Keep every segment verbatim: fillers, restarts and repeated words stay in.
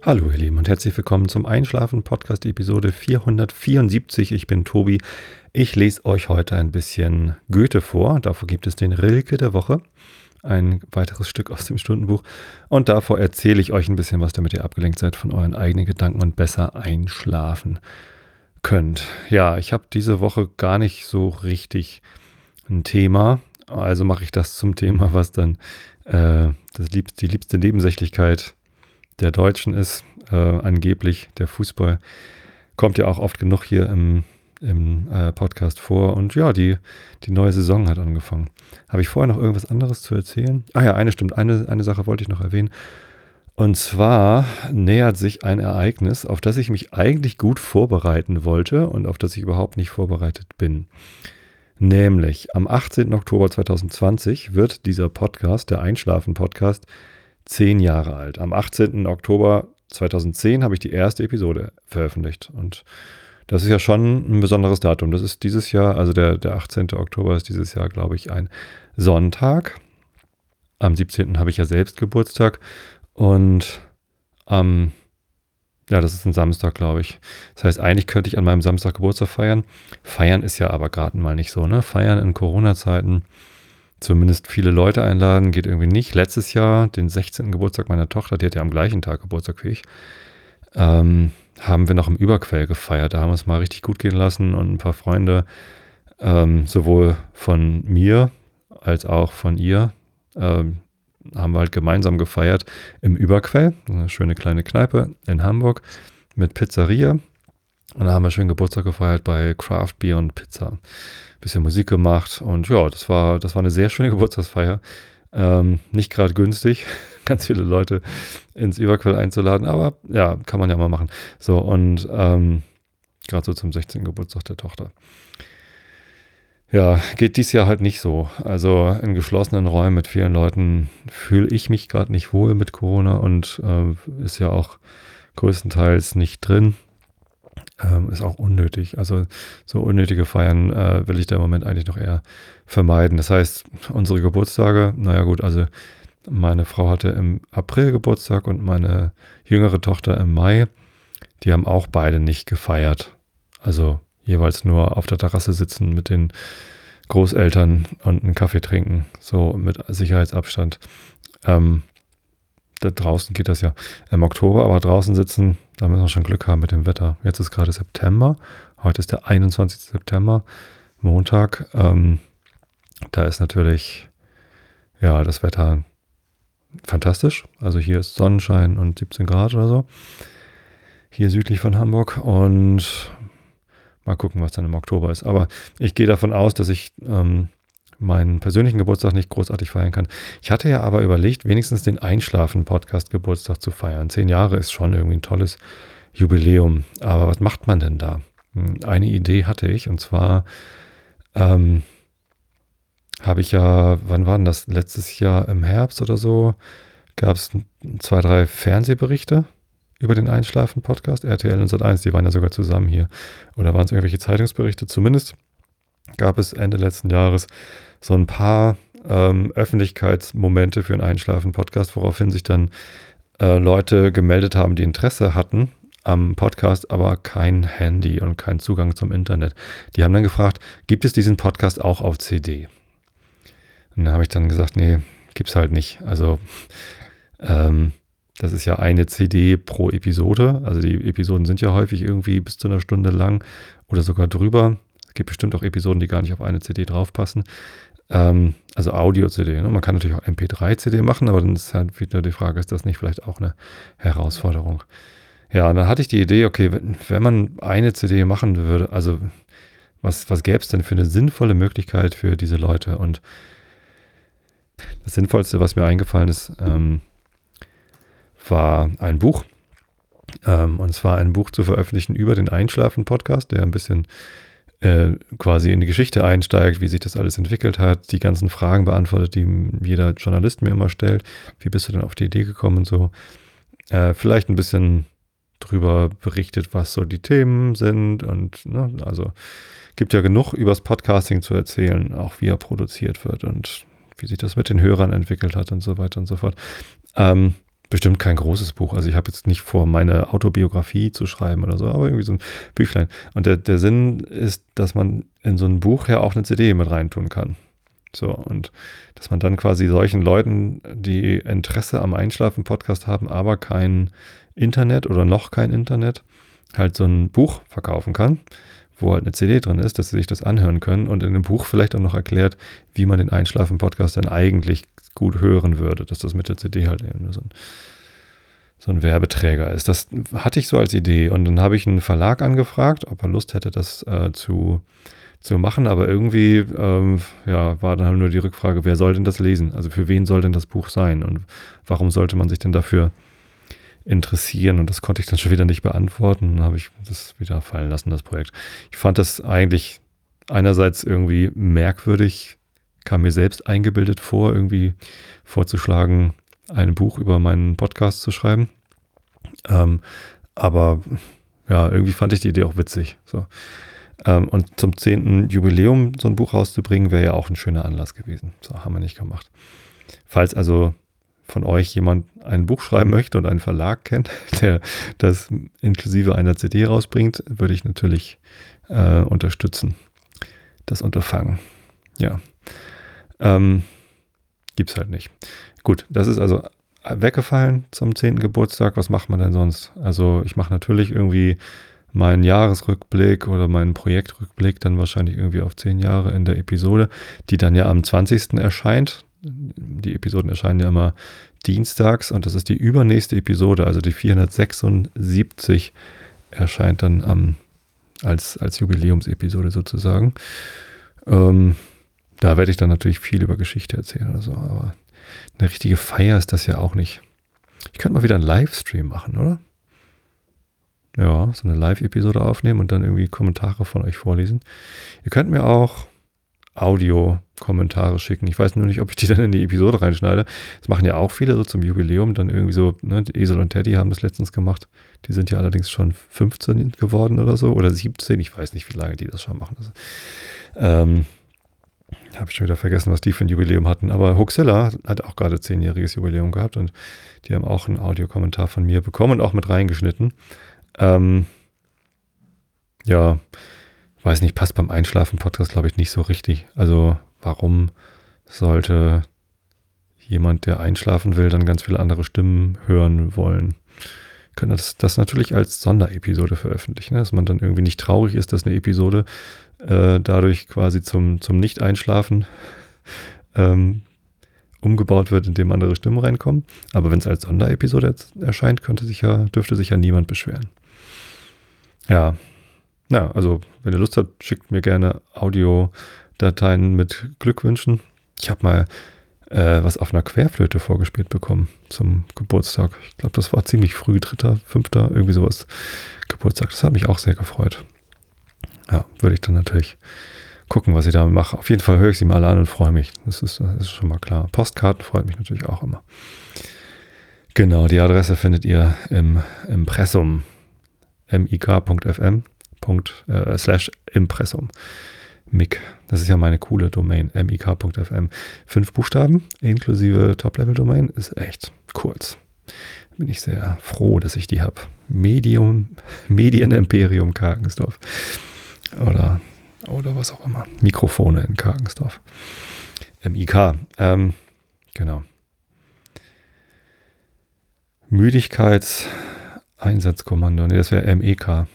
Hallo ihr Lieben und herzlich willkommen zum Einschlafen-Podcast Episode vierhundertvierundsiebzig. Ich bin Tobi. Ich lese euch heute ein bisschen Goethe vor. Davor gibt es den Rilke der Woche, ein weiteres Stück aus dem Stundenbuch. Und davor erzähle ich euch ein bisschen was, damit ihr abgelenkt seid von euren eigenen Gedanken und besser einschlafen könnt. Ja, ich habe diese Woche gar nicht so richtig ein Thema. Also mache ich das zum Thema, was dann äh, das liebst, die liebste Nebensächlichkeit der Deutschen ist, äh, angeblich der Fußball. Kommt ja auch oft genug hier im, im äh, Podcast vor. Und ja, die, die neue Saison hat angefangen. Habe ich vorher noch irgendwas anderes zu erzählen? Ah ja, eine stimmt. Eine, eine Sache wollte ich noch erwähnen. Und zwar nähert sich ein Ereignis, auf das ich mich eigentlich gut vorbereiten wollte und auf das ich überhaupt nicht vorbereitet bin. Nämlich am achtzehnten Oktober zweitausendzwanzig wird dieser Podcast, der Einschlafen-Podcast, zehn Jahre alt. Am achtzehnten Oktober zweitausendzehn habe ich die erste Episode veröffentlicht. Und das ist ja schon ein besonderes Datum. Das ist dieses Jahr, also der, der achtzehnten Oktober ist dieses Jahr, glaube ich, ein Sonntag. Am siebzehnten habe ich ja selbst Geburtstag. Und am, ja, das ist ein Samstag, glaube ich. Das heißt, eigentlich könnte ich an meinem Samstag Geburtstag feiern. Feiern ist ja aber gerade mal nicht so, ne? Feiern in Corona-Zeiten, zumindest viele Leute einladen, geht irgendwie nicht. Letztes Jahr, den sechzehnten Geburtstag meiner Tochter, die hat ja am gleichen Tag Geburtstag wie ich, ähm, haben wir noch im Überquell gefeiert. Da haben wir es mal richtig gut gehen lassen und ein paar Freunde, ähm, sowohl von mir als auch von ihr, ähm, haben wir halt gemeinsam gefeiert im Überquell, eine schöne kleine Kneipe in Hamburg mit Pizzeria. Und da haben wir schön Geburtstag gefeiert bei Craft Beer und Pizza. Bisschen Musik gemacht und ja, das war, das war eine sehr schöne Geburtstagsfeier. Ähm, nicht gerade günstig, ganz viele Leute ins Überquell einzuladen, aber ja, kann man ja mal machen. So, und ähm, gerade so zum sechzehnten Geburtstag der Tochter. Ja, geht dies Jahr halt nicht so. Also in geschlossenen Räumen mit vielen Leuten fühle ich mich gerade nicht wohl mit Corona und äh, ist ja auch größtenteils nicht drin. Ähm, ist auch unnötig. Also so unnötige Feiern äh, will ich da im Moment eigentlich noch eher vermeiden. Das heißt, unsere Geburtstage, naja gut, also meine Frau hatte im April Geburtstag und meine jüngere Tochter im Mai. Die haben auch beide nicht gefeiert. Also jeweils nur auf der Terrasse sitzen mit den Großeltern und einen Kaffee trinken. So mit Sicherheitsabstand. Ähm, da draußen geht das ja im Oktober, aber draußen sitzen, da müssen wir schon Glück haben mit dem Wetter. Jetzt ist gerade September, heute ist der einundzwanzigsten September, Montag. Ähm, da ist natürlich, ja, das Wetter fantastisch. Also hier ist Sonnenschein und siebzehn Grad oder so, hier südlich von Hamburg, und mal gucken, was dann im Oktober ist. Aber ich gehe davon aus, dass ich ähm, meinen persönlichen Geburtstag nicht großartig feiern kann. Ich hatte ja aber überlegt, wenigstens den Einschlafen-Podcast-Geburtstag zu feiern. Zehn Jahre ist schon irgendwie ein tolles Jubiläum. Aber was macht man denn da? Eine Idee hatte ich, und zwar ähm, habe ich ja, wann war denn das? Letztes Jahr im Herbst oder so, gab es zwei, drei Fernsehberichte über den Einschlafen-Podcast, R T L und Sat eins, die waren ja sogar zusammen hier. Oder waren es irgendwelche Zeitungsberichte? Zumindest gab es Ende letzten Jahres so ein paar ähm, Öffentlichkeitsmomente für einen Einschlafen-Podcast, woraufhin sich dann äh, Leute gemeldet haben, die Interesse hatten am Podcast, aber kein Handy und keinen Zugang zum Internet. Die haben dann gefragt, gibt es diesen Podcast auch auf C D? Und da habe ich dann gesagt, nee, gibt's halt nicht. Also ähm, das ist ja eine C D pro Episode. Also die Episoden sind ja häufig irgendwie bis zu einer Stunde lang oder sogar drüber. Es gibt bestimmt auch Episoden, die gar nicht auf eine C D draufpassen. Ähm, also Audio-C D. Ne? Man kann natürlich auch M P drei C D machen, aber dann ist halt wieder die Frage, ist das nicht vielleicht auch eine Herausforderung? Ja, und dann hatte ich die Idee, okay, wenn, wenn man eine C D machen würde, also was, was gäbe es denn für eine sinnvolle Möglichkeit für diese Leute? Und das Sinnvollste, was mir eingefallen ist, ähm, war ein Buch. Ähm, und zwar ein Buch zu veröffentlichen über den Einschlafen-Podcast, der ein bisschen äh, quasi in die Geschichte einsteigt, wie sich das alles entwickelt hat, die ganzen Fragen beantwortet, die jeder Journalist mir immer stellt. Wie bist du denn auf die Idee gekommen und so? Äh, vielleicht ein bisschen drüber berichtet, was so die Themen sind, und ne, also gibt ja genug übers Podcasting zu erzählen, auch wie er produziert wird und wie sich das mit den Hörern entwickelt hat und so weiter und so fort. Ähm, bestimmt kein großes Buch. Also ich habe jetzt nicht vor, meine Autobiografie zu schreiben oder so, aber irgendwie so ein Büchlein. Und der, der Sinn ist, dass man in so ein Buch ja auch eine C D mit reintun kann. So, und dass man dann quasi solchen Leuten, die Interesse am Einschlafen-Podcast haben, aber kein Internet oder noch kein Internet, halt so ein Buch verkaufen kann, wo halt eine C D drin ist, dass sie sich das anhören können und in dem Buch vielleicht auch noch erklärt, wie man den Einschlafen-Podcast dann eigentlich gut hören würde, dass das mit der C D halt eben nur so ein, so ein Werbeträger ist. Das hatte ich so als Idee und dann habe ich einen Verlag angefragt, ob er Lust hätte, das äh, zu zu machen, aber irgendwie ähm, ja, war dann halt nur die Rückfrage, wer soll denn das lesen? Also für wen soll denn das Buch sein und warum sollte man sich denn dafür interessieren? Und das konnte ich dann schon wieder nicht beantworten. Dann habe ich das wieder fallen lassen, das Projekt. Ich fand das eigentlich einerseits irgendwie merkwürdig, kam mir selbst eingebildet vor, irgendwie vorzuschlagen, ein Buch über meinen Podcast zu schreiben. Ähm, aber ja, irgendwie fand ich die Idee auch witzig. So. Ähm, und zum zehnten Jubiläum so ein Buch rauszubringen, wäre ja auch ein schöner Anlass gewesen. So, haben wir nicht gemacht. Falls also von euch jemand ein Buch schreiben möchte und einen Verlag kennt, der das inklusive einer C D rausbringt, würde ich natürlich äh, unterstützen. Das Unterfangen. Ja. Ähm, gibt's halt nicht. Gut, das ist also weggefallen zum zehnten Geburtstag. Was macht man denn sonst? Also ich mache natürlich irgendwie meinen Jahresrückblick oder meinen Projektrückblick dann wahrscheinlich irgendwie auf zehn Jahre in der Episode, die dann ja am zwanzigsten erscheint. Die Episoden erscheinen ja immer dienstags und das ist die übernächste Episode, also die vierhundertsechsundsiebzig erscheint dann am, als, als Jubiläumsepisode sozusagen. Ähm, da werde ich dann natürlich viel über Geschichte erzählen oder so, aber eine richtige Feier ist das ja auch nicht. Ich könnte mal wieder einen Livestream machen, oder? Ja, so eine Live-Episode aufnehmen und dann irgendwie Kommentare von euch vorlesen. Ihr könnt mir auch Audio-Kommentare schicken. Ich weiß nur nicht, ob ich die dann in die Episode reinschneide. Das machen ja auch viele so zum Jubiläum. Dann irgendwie so, ne, Esel und Teddy haben das letztens gemacht. Die sind ja allerdings schon fünfzehn geworden oder so. Oder siebzehn. Ich weiß nicht, wie lange die das schon machen. Also, ähm, habe ich schon wieder vergessen, was die für ein Jubiläum hatten. Aber Hoaxilla hat auch gerade zehnjähriges Jubiläum gehabt und die haben auch einen Audiokommentar von mir bekommen und auch mit reingeschnitten. Ähm, ja, weiß nicht, passt beim Einschlafen-Podcast, glaube ich, nicht so richtig. Also warum sollte jemand, der einschlafen will, dann ganz viele andere Stimmen hören wollen? Können das, das natürlich als Sonderepisode veröffentlichen, ne? Dass man dann irgendwie nicht traurig ist, dass eine Episode äh, dadurch quasi zum, zum Nicht-Einschlafen ähm, umgebaut wird, indem andere Stimmen reinkommen. Aber wenn es als Sonderepisode erscheint, könnte sich ja, dürfte sich ja niemand beschweren. Ja, ja, also wenn ihr Lust habt, schickt mir gerne Audiodateien mit Glückwünschen. Ich habe mal äh, was auf einer Querflöte vorgespielt bekommen zum Geburtstag. Ich glaube, das war ziemlich früh, dritter, fünfter, irgendwie sowas Geburtstag. Das hat mich auch sehr gefreut. Ja, würde ich dann natürlich gucken, was ich damit mache. Auf jeden Fall höre ich sie mal an und freue mich. Das ist, das ist schon mal klar. Postkarten freut mich natürlich auch immer. Genau, die Adresse findet ihr im Impressum. mik.fm äh, slash Impressum. Mick. Das ist ja meine coole Domain. mik.fm. Fünf Buchstaben inklusive Top-Level-Domain ist echt kurz. Bin ich sehr froh, dass ich die habe. Medium, Medienimperium Karkensdorf. Oder, oder was auch immer. Mikrofone in Karkensdorf. M I K. Ähm, genau. Müdigkeitseinsatzkommando. Ne, das wäre M E K.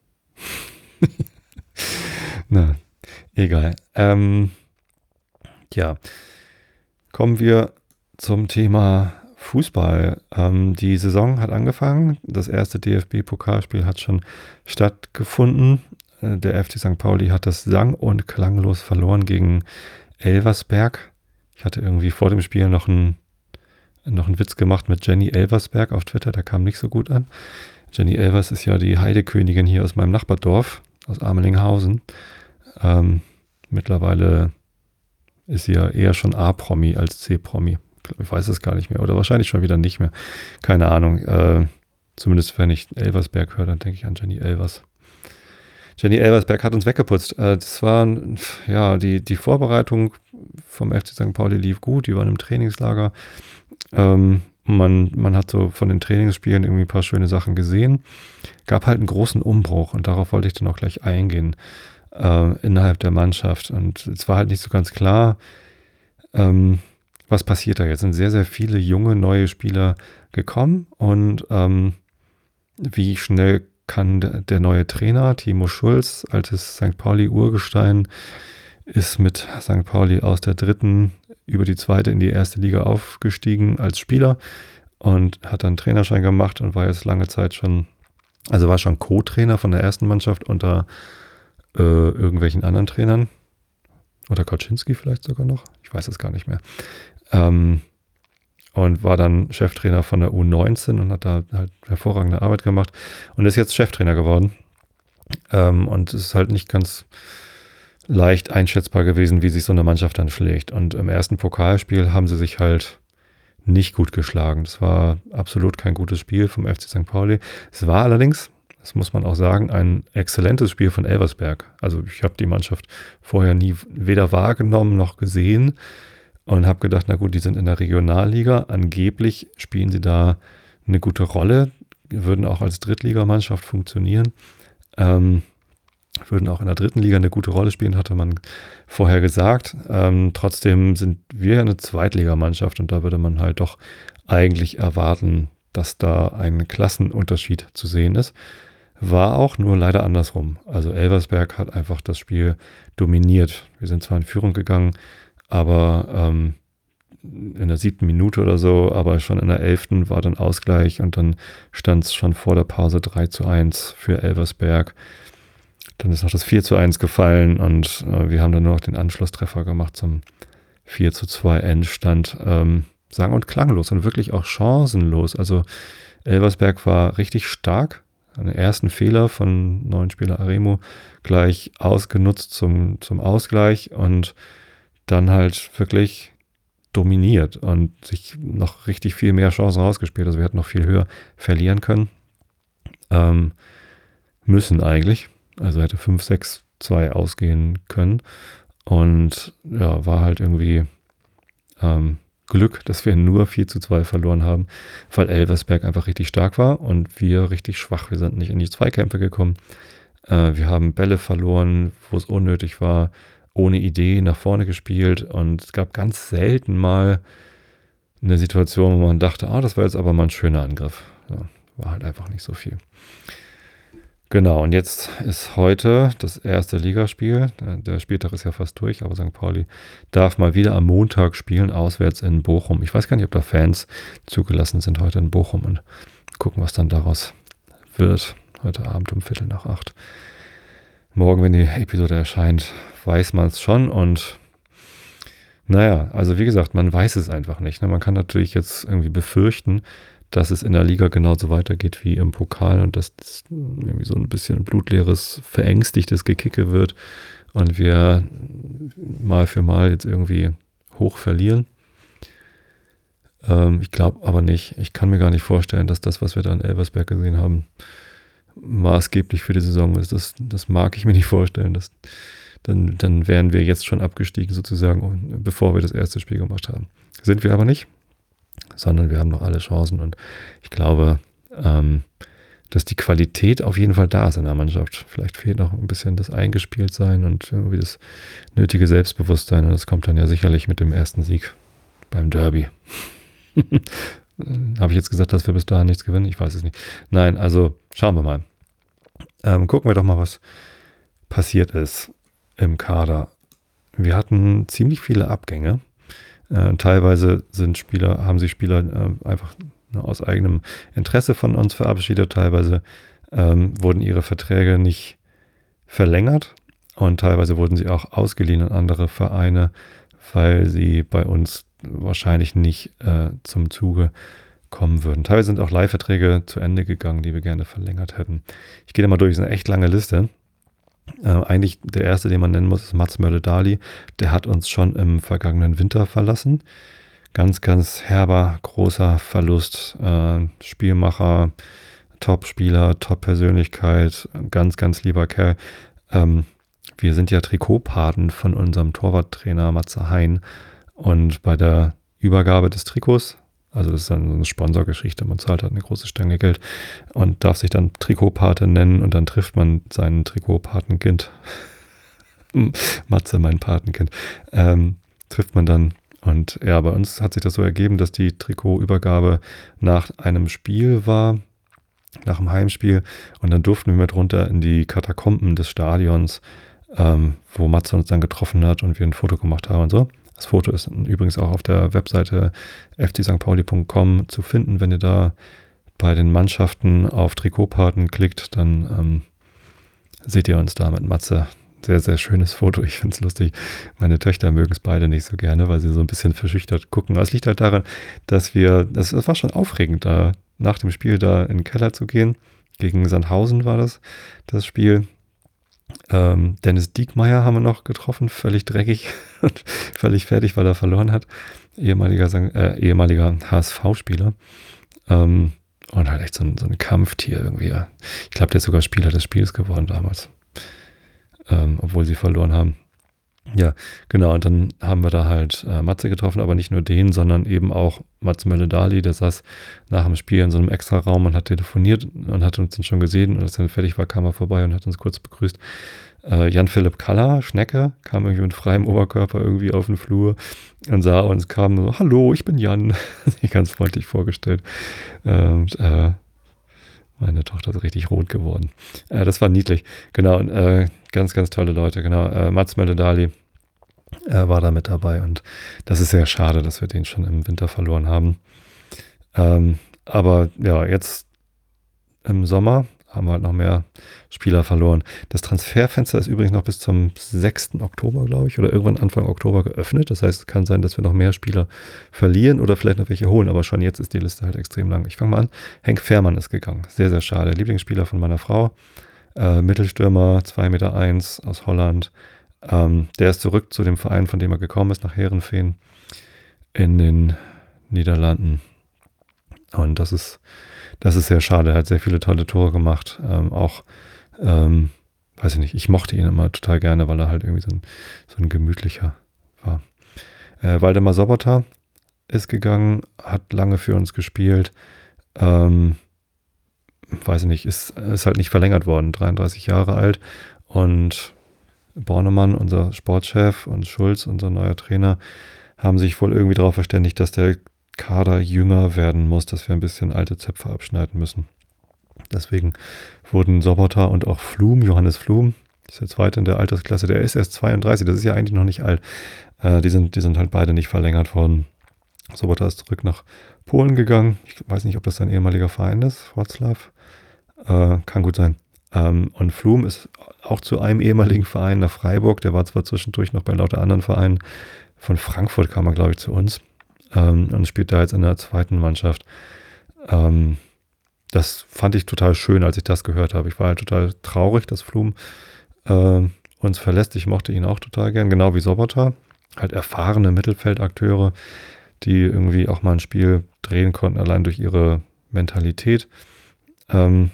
Na, egal. Ähm, ja, kommen wir zum Thema Fußball. Ähm, die Saison hat angefangen. Das erste D F B-Pokalspiel hat schon stattgefunden. Äh, der F C Sankt Pauli hat das sang- und klanglos verloren gegen Elversberg. Ich hatte irgendwie vor dem Spiel noch einen, noch einen Witz gemacht mit Jenny Elversberg auf Twitter. Der kam nicht so gut an. Jenny Elvers ist ja die Heidekönigin hier aus meinem Nachbardorf, aus Amelinghausen. Ähm, mittlerweile ist sie ja eher schon A-Promi als C-Promi. Ich weiß es gar nicht mehr. Oder wahrscheinlich schon wieder nicht mehr. Keine Ahnung. Äh, zumindest wenn ich Elversberg höre, dann denke ich an Jenny Elvers. Jenny Elversberg hat uns weggeputzt. Äh, das war, ja, die, die Vorbereitung vom F C Sankt Pauli lief gut. Die waren im Trainingslager. Ähm, man, man hat so von den Trainingsspielen irgendwie ein paar schöne Sachen gesehen. Gab halt einen großen Umbruch und darauf wollte ich dann auch gleich eingehen äh, innerhalb der Mannschaft. Und es war halt nicht so ganz klar, ähm, was passiert da jetzt. Es sind sehr, sehr viele junge, neue Spieler gekommen und ähm, wie schnell kann der, der neue Trainer, Timo Schulz, altes Sankt Pauli-Urgestein, ist mit Sankt Pauli aus der dritten über die zweite in die erste Liga aufgestiegen als Spieler und hat dann Trainerschein gemacht und war jetzt lange Zeit schon, also war schon Co-Trainer von der ersten Mannschaft unter äh, irgendwelchen anderen Trainern. Oder Kaczynski vielleicht sogar noch. Ich weiß es gar nicht mehr. Ähm, und war dann Cheftrainer von der U neunzehn und hat da halt hervorragende Arbeit gemacht und ist jetzt Cheftrainer geworden. Ähm, und es ist halt nicht ganz leicht einschätzbar gewesen, wie sich so eine Mannschaft dann schlägt. Und im ersten Pokalspiel haben sie sich halt nicht gut geschlagen. Das war absolut kein gutes Spiel vom F C Sankt Pauli. Es war allerdings, das muss man auch sagen, ein exzellentes Spiel von Elversberg. Also ich habe die Mannschaft vorher nie weder wahrgenommen noch gesehen und habe gedacht, na gut, die sind in der Regionalliga. Angeblich spielen sie da eine gute Rolle, würden auch als Drittligamannschaft funktionieren. Ähm, würden auch in der dritten Liga eine gute Rolle spielen, hatte man vorher gesagt. Ähm, trotzdem sind wir eine Zweitligamannschaft und da würde man halt doch eigentlich erwarten, dass da ein Klassenunterschied zu sehen ist. War auch nur leider andersrum. Also Elversberg hat einfach das Spiel dominiert. Wir sind zwar in Führung gegangen, aber ähm, in der siebten Minute oder so, aber schon in der elften war dann Ausgleich und dann stand es schon vor der Pause drei zu eins für Elversberg. Dann ist noch das vier zu eins gefallen und äh, wir haben dann nur noch den Anschlusstreffer gemacht zum vier zu zwei Endstand. Ähm, sang- und klanglos und wirklich auch chancenlos. Also Elversberg war richtig stark. Einen ersten Fehler von neuen Spieler Aremo gleich ausgenutzt zum, zum Ausgleich und dann halt wirklich dominiert und sich noch richtig viel mehr Chancen rausgespielt. Also wir hätten noch viel höher verlieren können. Ähm, müssen eigentlich. Also hätte fünf sechs zwei ausgehen können. Und ja, war halt irgendwie ähm, Glück, dass wir nur vier zu zwei verloren haben, weil Elversberg einfach richtig stark war und wir richtig schwach. Wir sind nicht in die Zweikämpfe gekommen. Äh, wir haben Bälle verloren, wo es unnötig war, ohne Idee nach vorne gespielt und es gab ganz selten mal eine Situation, wo man dachte, ah, das war jetzt aber mal ein schöner Angriff. Ja, war halt einfach nicht so viel. Genau, und jetzt ist heute das erste Ligaspiel. Der, der Spieltag ist ja fast durch, aber Sankt Pauli darf mal wieder am Montag spielen, auswärts in Bochum. Ich weiß gar nicht, ob da Fans zugelassen sind heute in Bochum und gucken, was dann daraus wird. Heute Abend um Viertel nach acht. Morgen, wenn die Episode erscheint, weiß man es schon und naja, also wie gesagt, man weiß es einfach nicht. Ne? Man kann natürlich jetzt irgendwie befürchten, dass es in der Liga genauso weitergeht wie im Pokal und dass es irgendwie so ein bisschen blutleeres, verängstigtes Gekicke wird und wir mal für mal jetzt irgendwie hoch verlieren. Ähm, ich glaube aber nicht. Ich kann mir gar nicht vorstellen, dass das, was wir da in Elversberg gesehen haben, maßgeblich für die Saison ist. Das, das mag ich mir nicht vorstellen. Das, dann, dann wären wir jetzt schon abgestiegen sozusagen, bevor wir das erste Spiel gemacht haben. Sind wir aber nicht. Sondern wir haben noch alle Chancen und ich glaube, ähm, dass die Qualität auf jeden Fall da ist in der Mannschaft. Vielleicht fehlt noch ein bisschen das Eingespieltsein und irgendwie das nötige Selbstbewusstsein und das kommt dann ja sicherlich mit dem ersten Sieg beim Derby. Habe ich jetzt gesagt, dass wir bis dahin nichts gewinnen? Ich weiß es nicht. Nein, also schauen wir mal. Ähm, gucken wir doch mal, was passiert ist im Kader. Wir hatten ziemlich viele Abgänge. Äh, teilweise sind Spieler, haben sich Spieler äh, einfach ne, aus eigenem Interesse von uns verabschiedet. Teilweise ähm, wurden ihre Verträge nicht verlängert und teilweise wurden sie auch ausgeliehen an andere Vereine, weil sie bei uns wahrscheinlich nicht äh, zum Zuge kommen würden. Teilweise sind auch Leihverträge zu Ende gegangen, die wir gerne verlängert hätten. Ich gehe da mal durch, es ist eine echt lange Liste. Äh, eigentlich der erste, den man nennen muss, ist Mats Mölle-Dali. Der hat uns schon im vergangenen Winter verlassen. Ganz, ganz herber, großer Verlust. Äh, Spielmacher, Top-Spieler, Top-Persönlichkeit, ganz, ganz lieber Kerl. Ähm, wir sind ja Trikotpaten von unserem Torwarttrainer Matze Hein. Und bei der Übergabe des Trikots Also das ist dann so eine Sponsorgeschichte. Man zahlt halt eine große Stange Geld und darf sich dann Trikotpate nennen und dann trifft man sein Trikotpatenkind. Matze, mein Patenkind. Ähm, trifft man dann. Und ja, bei uns hat sich das so ergeben, dass die Trikotübergabe nach einem Spiel war, nach dem Heimspiel. Und dann durften wir mit runter in die Katakomben des Stadions, ähm, wo Matze uns dann getroffen hat und wir ein Foto gemacht haben und so. Das Foto ist übrigens auch auf der Webseite f c sankt pauli punkt com zu finden. Wenn ihr da bei den Mannschaften auf Trikotpaten klickt, dann ähm, seht ihr uns da mit Matze. Sehr, sehr schönes Foto. Ich finde es lustig. Meine Töchter mögen es beide nicht so gerne, weil sie so ein bisschen verschüchtert gucken. Aber es liegt halt daran, dass wir, das, das war schon aufregend, da nach dem Spiel da in den Keller zu gehen. Gegen Sandhausen war das, das Spiel. Ähm, Dennis Diekmeyer haben wir noch getroffen, völlig dreckig und völlig fertig, weil er verloren hat. Ehemaliger, äh, ehemaliger H S V-Spieler. Ähm, und halt echt so ein, so ein Kampftier irgendwie. Ich glaube, der ist sogar Spieler des Spiels geworden damals. Ähm, obwohl sie verloren haben. Ja, genau. Und dann haben wir da halt äh, Matze getroffen, aber nicht nur den, sondern eben auch Mats Mölle-Dali. Der saß nach dem Spiel in so einem Extra-Raum und hat telefoniert und hat uns dann schon gesehen. Und als er fertig war, kam er vorbei und hat uns kurz begrüßt. Äh, Jan-Philipp Kaller, Schnecke, kam irgendwie mit freiem Oberkörper irgendwie auf den Flur und sah uns, kam so, hallo, ich bin Jan. Sich ganz freundlich vorgestellt. Und äh, meine Tochter ist richtig rot geworden. Äh, das war niedlich. Genau, und, äh, ganz, ganz tolle Leute. Genau, äh, Mats Mölle-Dali äh, war da mit dabei. Und das ist sehr schade, dass wir den schon im Winter verloren haben. Ähm, aber ja, jetzt im Sommer haben wir halt noch mehr Spieler verloren. Das Transferfenster ist übrigens noch bis zum sechsten Oktober, glaube ich, oder irgendwann Anfang Oktober geöffnet. Das heißt, es kann sein, dass wir noch mehr Spieler verlieren oder vielleicht noch welche holen. Aber schon jetzt ist die Liste halt extrem lang. Ich fange mal an. Henk Fährmann ist gegangen. Sehr, sehr schade. Lieblingsspieler von meiner Frau. Äh, Mittelstürmer, zwei Meter eins aus Holland. Ähm, der ist zurück zu dem Verein, von dem er gekommen ist, nach Heerenveen in den Niederlanden. Und das ist Das ist sehr schade. Er hat sehr viele tolle Tore gemacht. Ähm, auch, ähm, weiß ich nicht, ich mochte ihn immer total gerne, weil er halt irgendwie so ein, so ein gemütlicher war. Äh, Waldemar Sobota ist gegangen, hat lange für uns gespielt. Ähm, weiß ich nicht, ist, ist halt nicht verlängert worden. dreiunddreißig Jahre alt. Und Bornemann, unser Sportchef, und Schulz, unser neuer Trainer, haben sich wohl irgendwie darauf verständigt, dass der Kader jünger werden muss, dass wir ein bisschen alte Zöpfe abschneiden müssen. Deswegen wurden Sobota und auch Flum, Johannes Flum, ist der zweite in der Altersklasse, der ist erst zweiunddreißig, das ist ja eigentlich noch nicht alt. Äh, die, sind, die sind halt beide nicht verlängert worden. Sobota ist zurück nach Polen gegangen. Ich weiß nicht, ob das sein ehemaliger Verein ist, Wroclaw. Äh, kann gut sein. Ähm, und Flum ist auch zu einem ehemaligen Verein nach Freiburg. Der war zwar zwischendurch noch bei lauter anderen Vereinen. Von Frankfurt kam er, glaube ich, zu uns. Ähm, und spielt da jetzt in der zweiten Mannschaft. Ähm, das fand ich total schön, als ich das gehört habe. Ich war halt total traurig, dass Flum äh, uns verlässt. Ich mochte ihn auch total gern, genau wie Sobota. Halt erfahrene Mittelfeldakteure, die irgendwie auch mal ein Spiel drehen konnten, allein durch ihre Mentalität. Ähm,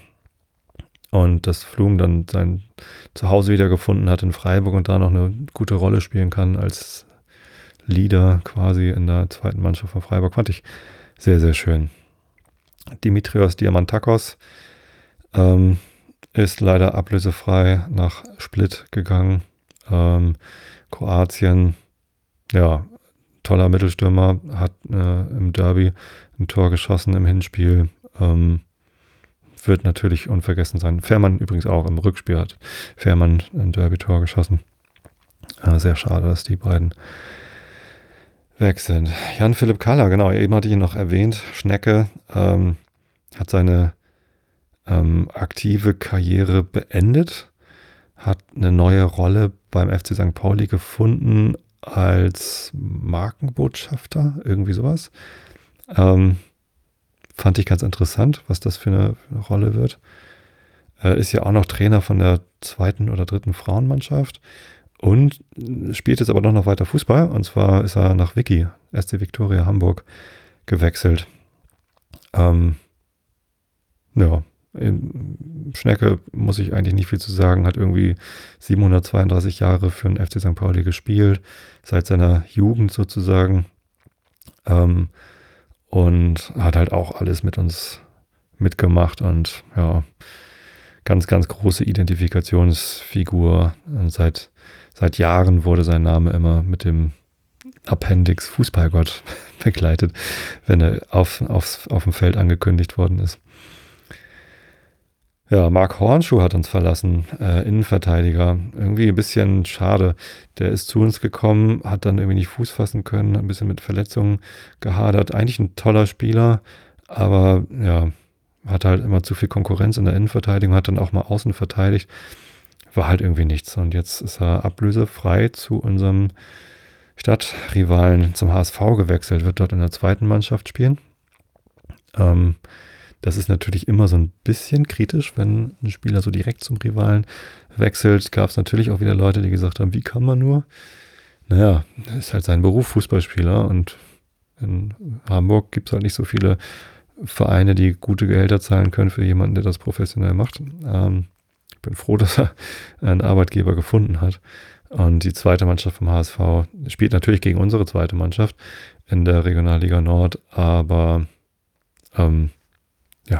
und dass Flum dann sein Zuhause wieder gefunden hat in Freiburg und da noch eine gute Rolle spielen kann als Leader quasi in der zweiten Mannschaft von Freiburg, fand ich sehr, sehr schön. Dimitrios Diamantakos ähm, ist leider ablösefrei nach Split gegangen. Ähm, Kroatien, ja, toller Mittelstürmer, hat äh, im Derby ein Tor geschossen im Hinspiel. Ähm, wird natürlich unvergessen sein. Fährmann übrigens auch im Rückspiel hat Fährmann ein Derby-Tor geschossen. Äh, sehr schade, dass die beiden weg sind. Jan-Philipp Kaller, genau, eben hatte ich ihn noch erwähnt. Schnecke ähm, hat seine ähm, aktive Karriere beendet, hat eine neue Rolle beim F C Sankt Pauli gefunden als Markenbotschafter, irgendwie sowas. Ähm, fand ich ganz interessant, was das für eine, für eine Rolle wird. Äh, ist ja auch noch Trainer von der zweiten oder dritten Frauenmannschaft. Und spielt jetzt aber noch, noch weiter Fußball. Und zwar ist er nach Vicky, S C Viktoria Hamburg, gewechselt. Ähm, ja, Schnecke muss ich eigentlich nicht viel zu sagen. Hat irgendwie siebenhundertzweiunddreißig Jahre für den F C Sankt Pauli gespielt. Seit seiner Jugend sozusagen. Ähm, und hat halt auch alles mit uns mitgemacht und ja, ganz, ganz große Identifikationsfigur. Und seit, seit Jahren wurde sein Name immer mit dem Appendix Fußballgott begleitet, wenn er auf, aufs, auf dem Feld angekündigt worden ist. Ja, Marc Hornschuh hat uns verlassen, äh, Innenverteidiger. Irgendwie ein bisschen schade. Der ist zu uns gekommen, hat dann irgendwie nicht Fuß fassen können, ein bisschen mit Verletzungen gehadert. Eigentlich ein toller Spieler, aber ja, hat halt immer zu viel Konkurrenz in der Innenverteidigung, hat dann auch mal außen verteidigt. War halt irgendwie nichts. Und jetzt ist er ablösefrei zu unserem Stadtrivalen, zum H S V gewechselt, wird dort in der zweiten Mannschaft spielen. Ähm, Das ist natürlich immer so ein bisschen kritisch, wenn ein Spieler so direkt zum Rivalen wechselt. Gab es natürlich auch wieder Leute, die gesagt haben, wie kann man nur? Naja, das ist halt sein Beruf, Fußballspieler. Und in Hamburg gibt es halt nicht so viele Vereine, die gute Gehälter zahlen können für jemanden, der das professionell macht. Ähm, ich bin froh, dass er einen Arbeitgeber gefunden hat. Und die zweite Mannschaft vom H S V spielt natürlich gegen unsere zweite Mannschaft in der Regionalliga Nord, aber ähm, ja,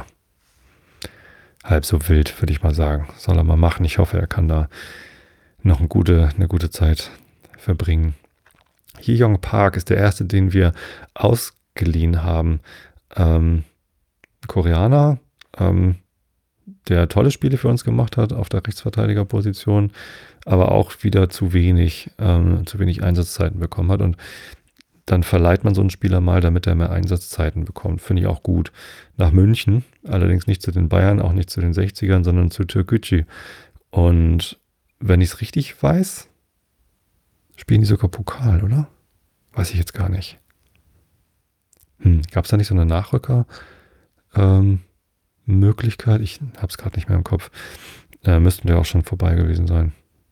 halb so wild, würde ich mal sagen. Soll er mal machen. Ich hoffe, er kann da noch eine gute, eine gute Zeit verbringen. Hee-Young Park ist der erste, den wir ausgeliehen haben. Ähm, Koreaner, ähm, der tolle Spiele für uns gemacht hat auf der Rechtsverteidigerposition, aber auch wieder zu wenig, ähm, zu wenig Einsatzzeiten bekommen hat. Und dann verleiht man so einen Spieler mal, damit er mehr Einsatzzeiten bekommt. Finde ich auch gut. Nach München, allerdings nicht zu den Bayern, auch nicht zu den sechzigern, sondern zu Türkgücü. Und wenn ich es richtig weiß, spielen die sogar Pokal, oder? Weiß ich jetzt gar nicht. Hm, gab es da nicht so eine Nachrücker-Möglichkeit? Ähm, ich habe es gerade nicht mehr im Kopf. Äh, müssten wir auch schon vorbei gewesen sein.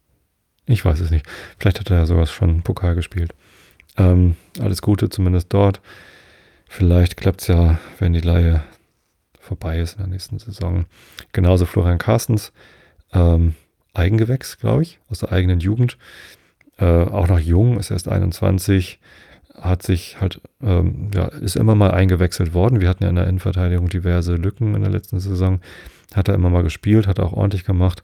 Ich weiß es nicht. Vielleicht hat er ja sowas schon Pokal gespielt. Ähm, alles Gute, zumindest dort. Vielleicht klappt es ja, wenn die Leihe vorbei ist in der nächsten Saison. Genauso Florian Carstens, ähm, Eigengewächs, glaube ich, aus der eigenen Jugend. Äh, auch noch jung, ist erst einundzwanzig, hat sich halt, ähm, ja, ist immer mal eingewechselt worden. Wir hatten ja in der Innenverteidigung diverse Lücken in der letzten Saison. Hat er immer mal gespielt, hat er auch ordentlich gemacht.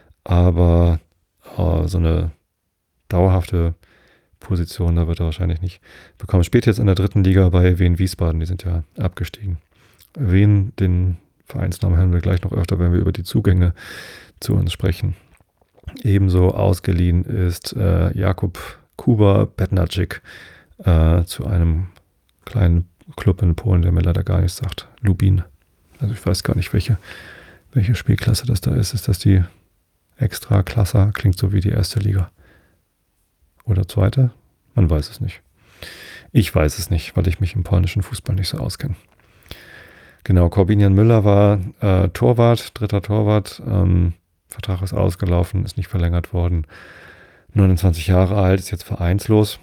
Aber äh, so eine dauerhafte Position, da wird er wahrscheinlich nicht bekommen. Spielt jetzt in der dritten Liga bei Wien Wiesbaden, die sind ja abgestiegen. Wien, den Vereinsnamen hören wir gleich noch öfter, wenn wir über die Zugänge zu uns sprechen. Ebenso ausgeliehen ist äh, Jakub Kuba Bednarczyk äh, zu einem kleinen Club in Polen, der mir leider gar nichts sagt. Lubin. Also ich weiß gar nicht, welche, welche Spielklasse das da ist. Ist das die Extra-Klasse? Klingt so wie die erste Liga. Oder zweite? Man weiß es nicht. Ich weiß es nicht, weil ich mich im polnischen Fußball nicht so auskenne. Genau, Corbinian Müller war äh, Torwart, dritter Torwart. Ähm, Vertrag ist ausgelaufen, ist nicht verlängert worden. neunundzwanzig Jahre alt, ist jetzt vereinslos.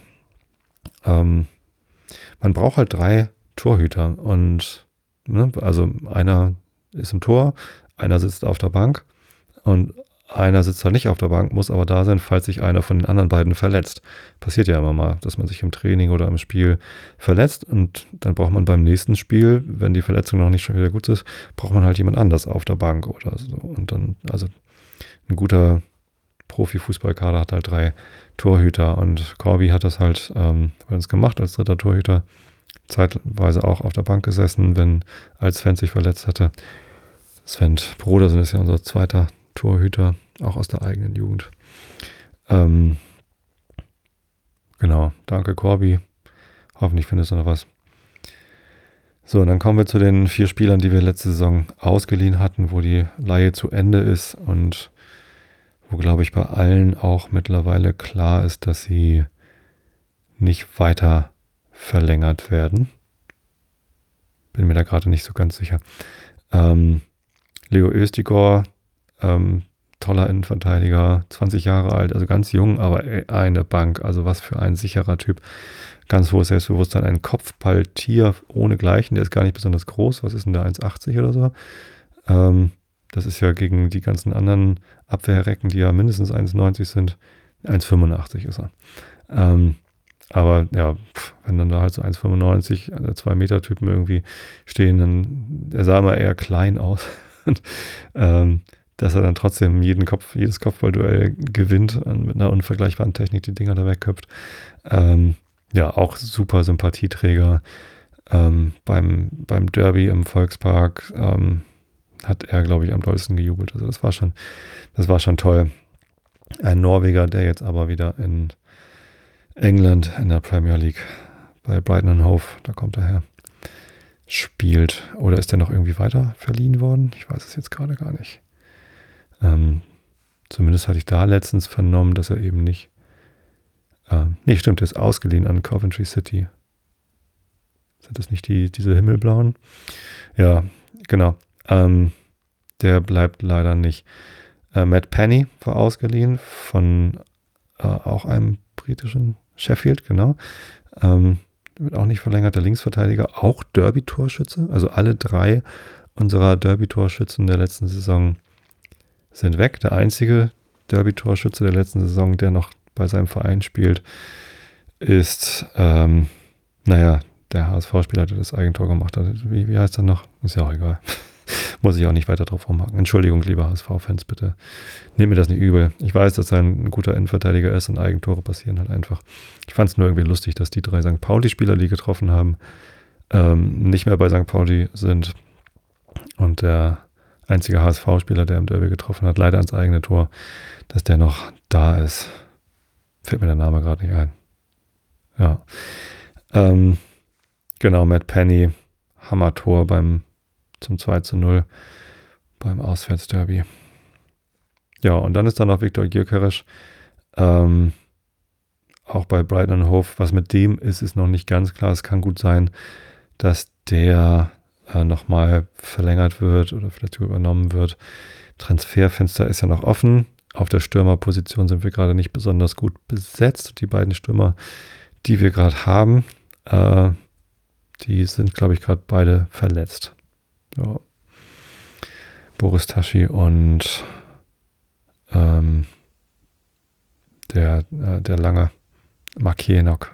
Ähm, man braucht halt drei Torhüter. Und ne, also einer ist im Tor, einer sitzt auf der Bank und einer sitzt halt nicht auf der Bank, muss aber da sein, falls sich einer von den anderen beiden verletzt. Passiert ja immer mal, dass man sich im Training oder im Spiel verletzt und dann braucht man beim nächsten Spiel, wenn die Verletzung noch nicht schon wieder gut ist, braucht man halt jemand anders auf der Bank oder so. Und dann, also ein guter Profifußballkader hat halt drei Torhüter und Corby hat das halt ähm, bei uns gemacht als dritter Torhüter. Zeitweise auch auf der Bank gesessen, wenn als Sven sich verletzt hatte. Sven Brodersen ist ja unser zweiter Torhüter, auch aus der eigenen Jugend. Ähm, genau, danke Corby. Hoffentlich findest du noch was. So, und dann kommen wir zu den vier Spielern, die wir letzte Saison ausgeliehen hatten, wo die Leihe zu Ende ist und wo, glaube ich, bei allen auch mittlerweile klar ist, dass sie nicht weiter verlängert werden. Bin mir da gerade nicht so ganz sicher. Ähm, Leo Östigor, ähm, toller Innenverteidiger, zwanzig Jahre alt, also ganz jung, aber eine Bank, also was für ein sicherer Typ. Ganz hohes Selbstbewusstsein, ein Kopfballtier ohne Gleichen, der ist gar nicht besonders groß, was ist denn der, eins achtzig oder so? Ähm, das ist ja gegen die ganzen anderen Abwehrrecken, die ja mindestens eins neunzig sind, eins fünfundachtzig ist er. Ähm, Aber ja, pff, wenn dann da halt so eins Komma fünfundneunzig, zwei Meter Typen irgendwie stehen, dann, der sah immer eher klein aus. Und, ähm, dass er dann trotzdem jeden Kopf, jedes Kopfballduell gewinnt und mit einer unvergleichbaren Technik die Dinger da wegköpft. Ähm, ja, auch super Sympathieträger. Ähm, beim, beim Derby im Volkspark ähm, hat er, glaube ich, am dollsten gejubelt. Also das war schon, das war schon toll. Ein Norweger, der jetzt aber wieder in England in der Premier League bei Brighton and Hove, da kommt er her, spielt. Oder ist der noch irgendwie weiter verliehen worden? Ich weiß es jetzt gerade gar nicht. Ähm, zumindest hatte ich da letztens vernommen, dass er eben nicht. Äh, nee, stimmt, er ist ausgeliehen an Coventry City. Sind das nicht die, diese himmelblauen? Ja, genau. Ähm, der bleibt leider nicht. Äh, Matt Penny war ausgeliehen von äh, auch einem britischen Sheffield, genau. Ähm, wird auch nicht verlängert, der Linksverteidiger, auch Derby-Torschütze. Also alle drei unserer Derby-Torschützen der letzten Saison sind weg. Der einzige Derby-Torschütze der letzten Saison, der noch bei seinem Verein spielt, ist, ähm, naja, der H S V-Spieler, der das Eigentor gemacht hat. Wie, wie heißt er noch? Ist ja auch egal. Muss ich auch nicht weiter drauf rumhaken. Entschuldigung, liebe H S V-Fans, bitte. Nehmt mir das nicht übel. Ich weiß, dass er ein guter Innenverteidiger ist und Eigentore passieren halt einfach. Ich fand es nur irgendwie lustig, dass die drei Sankt Pauli-Spieler, die getroffen haben, ähm, nicht mehr bei Sankt Pauli sind. Und der einzige H S V-Spieler, der im Derby getroffen hat, leider ans eigene Tor, dass der noch da ist. Fällt mir der Name gerade nicht ein. Ja. Ähm, genau, Matt Penny, Hammer-Tor beim zum zwei zu null beim Auswärtsderby. Ja, und dann ist da noch Viktor Gyökeres, ähm, auch bei Brighton and Hove. Was mit dem ist, ist noch nicht ganz klar. Es kann gut sein, dass der äh, nochmal verlängert wird oder vielleicht übernommen wird. Transferfenster ist ja noch offen. Auf der Stürmerposition sind wir gerade nicht besonders gut besetzt. Die beiden Stürmer, die wir gerade haben, äh, die sind, glaube ich, gerade beide verletzt. Ja. Boris Taschi und ähm, der, äh, der lange Makienok.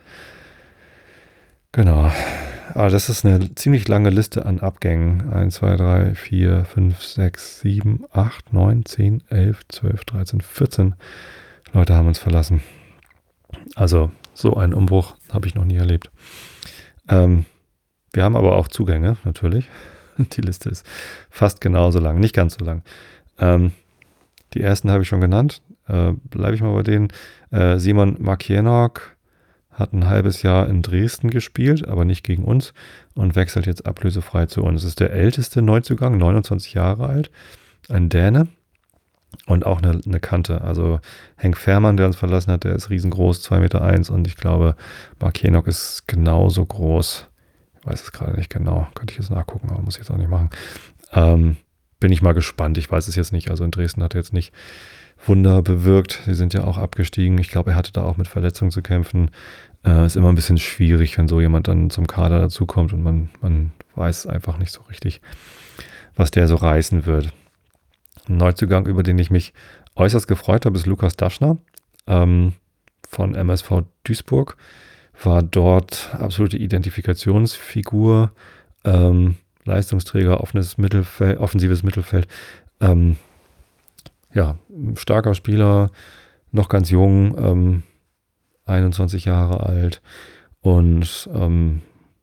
Genau. Aber das ist eine ziemlich lange Liste an Abgängen. eins, zwei, drei, vier, fünf, sechs, sieben, acht, neun, zehn, elf, zwölf, dreizehn, vierzehn Leute haben uns verlassen. Also so einen Umbruch habe ich noch nie erlebt. Ähm, wir haben aber auch Zugänge, natürlich. Die Liste ist fast genauso lang, nicht ganz so lang. Ähm, die ersten habe ich schon genannt. Äh, Bleibe ich mal bei denen. Äh, Simon Makienok hat ein halbes Jahr in Dresden gespielt, aber nicht gegen uns und wechselt jetzt ablösefrei zu uns. Es ist der älteste Neuzugang, neunundzwanzig Jahre alt, ein Däne und auch eine, eine Kante. Also Henk Fährmann, der uns verlassen hat, der ist riesengroß, zwei Meter eins und ich glaube, Makienok ist genauso groß. Ich weiß es gerade nicht genau, könnte ich jetzt nachgucken, aber muss ich jetzt auch nicht machen. Ähm, bin ich mal gespannt, ich weiß es jetzt nicht. Also in Dresden hat er jetzt nicht Wunder bewirkt. Sie sind ja auch abgestiegen. Ich glaube, er hatte da auch mit Verletzungen zu kämpfen. Äh, ist immer ein bisschen schwierig, wenn so jemand dann zum Kader dazukommt und man, man weiß einfach nicht so richtig, was der so reißen wird. Ein Neuzugang, über den ich mich äußerst gefreut habe, ist Lukas Daschner ähm, von M S V Duisburg. War dort absolute Identifikationsfigur, ähm, Leistungsträger, offenes Mittelfeld, offensives Mittelfeld. Ähm, ja, starker Spieler, noch ganz jung, ähm, einundzwanzig Jahre alt und ähm,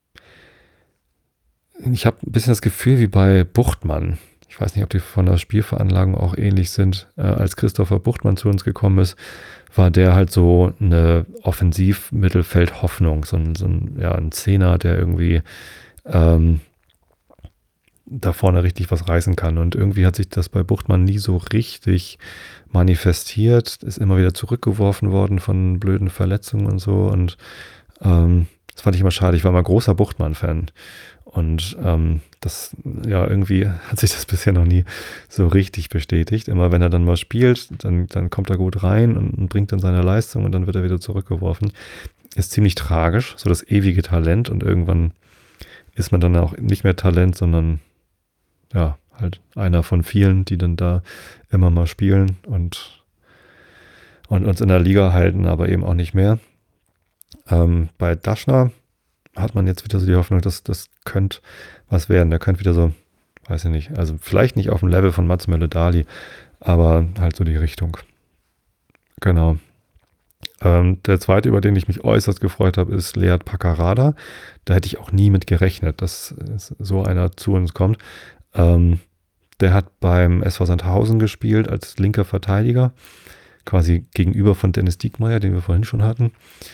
ich habe ein bisschen das Gefühl wie bei Buchtmann. Ich weiß nicht, ob die von der Spielveranlagung auch ähnlich sind. Äh, als Christopher Buchtmann zu uns gekommen ist, war der halt so eine Offensiv-Mittelfeld-Hoffnung, so ein, so ein, ja, ein Zehner, der irgendwie ähm, da vorne richtig was reißen kann. Und irgendwie hat sich das bei Buchtmann nie so richtig manifestiert, ist immer wieder zurückgeworfen worden von blöden Verletzungen und so. Und ähm, das fand ich immer schade. Ich war mal großer Buchtmann-Fan. Und ähm, das, ja, irgendwie hat sich das bisher noch nie so richtig bestätigt. Immer wenn er dann mal spielt, dann, dann kommt er gut rein und, und bringt dann seine Leistung und dann wird er wieder zurückgeworfen. Ist ziemlich tragisch, so das ewige Talent und irgendwann ist man dann auch nicht mehr Talent, sondern ja, halt einer von vielen, die dann da immer mal spielen und, und uns in der Liga halten, aber eben auch nicht mehr. Ähm, bei Daschner hat man jetzt wieder so die Hoffnung, dass das könnte was werden. Der könnte wieder so, weiß ich nicht, also vielleicht nicht auf dem Level von Mats Mölle-Dali, aber halt so die Richtung. Genau. Ähm, der zweite, über den ich mich äußerst gefreut habe, ist Lead Paccarada. Da hätte ich auch nie mit gerechnet, dass so einer zu uns kommt. Ähm, der hat beim S V Sandhausen gespielt als linker Verteidiger, quasi gegenüber von Dennis Diekmeyer, den wir vorhin schon hatten.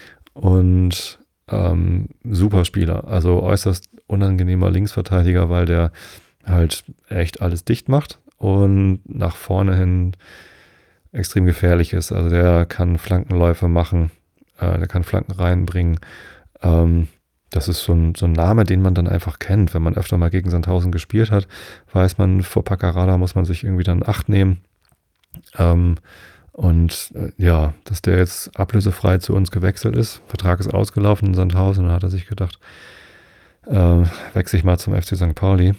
Und ähm, super Spieler, also äußerst unangenehmer Linksverteidiger, weil der halt echt alles dicht macht und nach vorne hin extrem gefährlich ist. Also der kann Flankenläufe machen, äh, der kann Flanken reinbringen. Ähm, das ist so ein, so ein Name, den man dann einfach kennt. Wenn man öfter mal gegen Sandhausen gespielt hat, weiß man, vor Paccarada muss man sich irgendwie dann Acht nehmen. Ähm, und äh, ja, dass der jetzt ablösefrei zu uns gewechselt ist. Vertrag ist ausgelaufen in Sandhausen und dann hat er sich gedacht, äh, wechsle ich mal zum F C Sankt Pauli.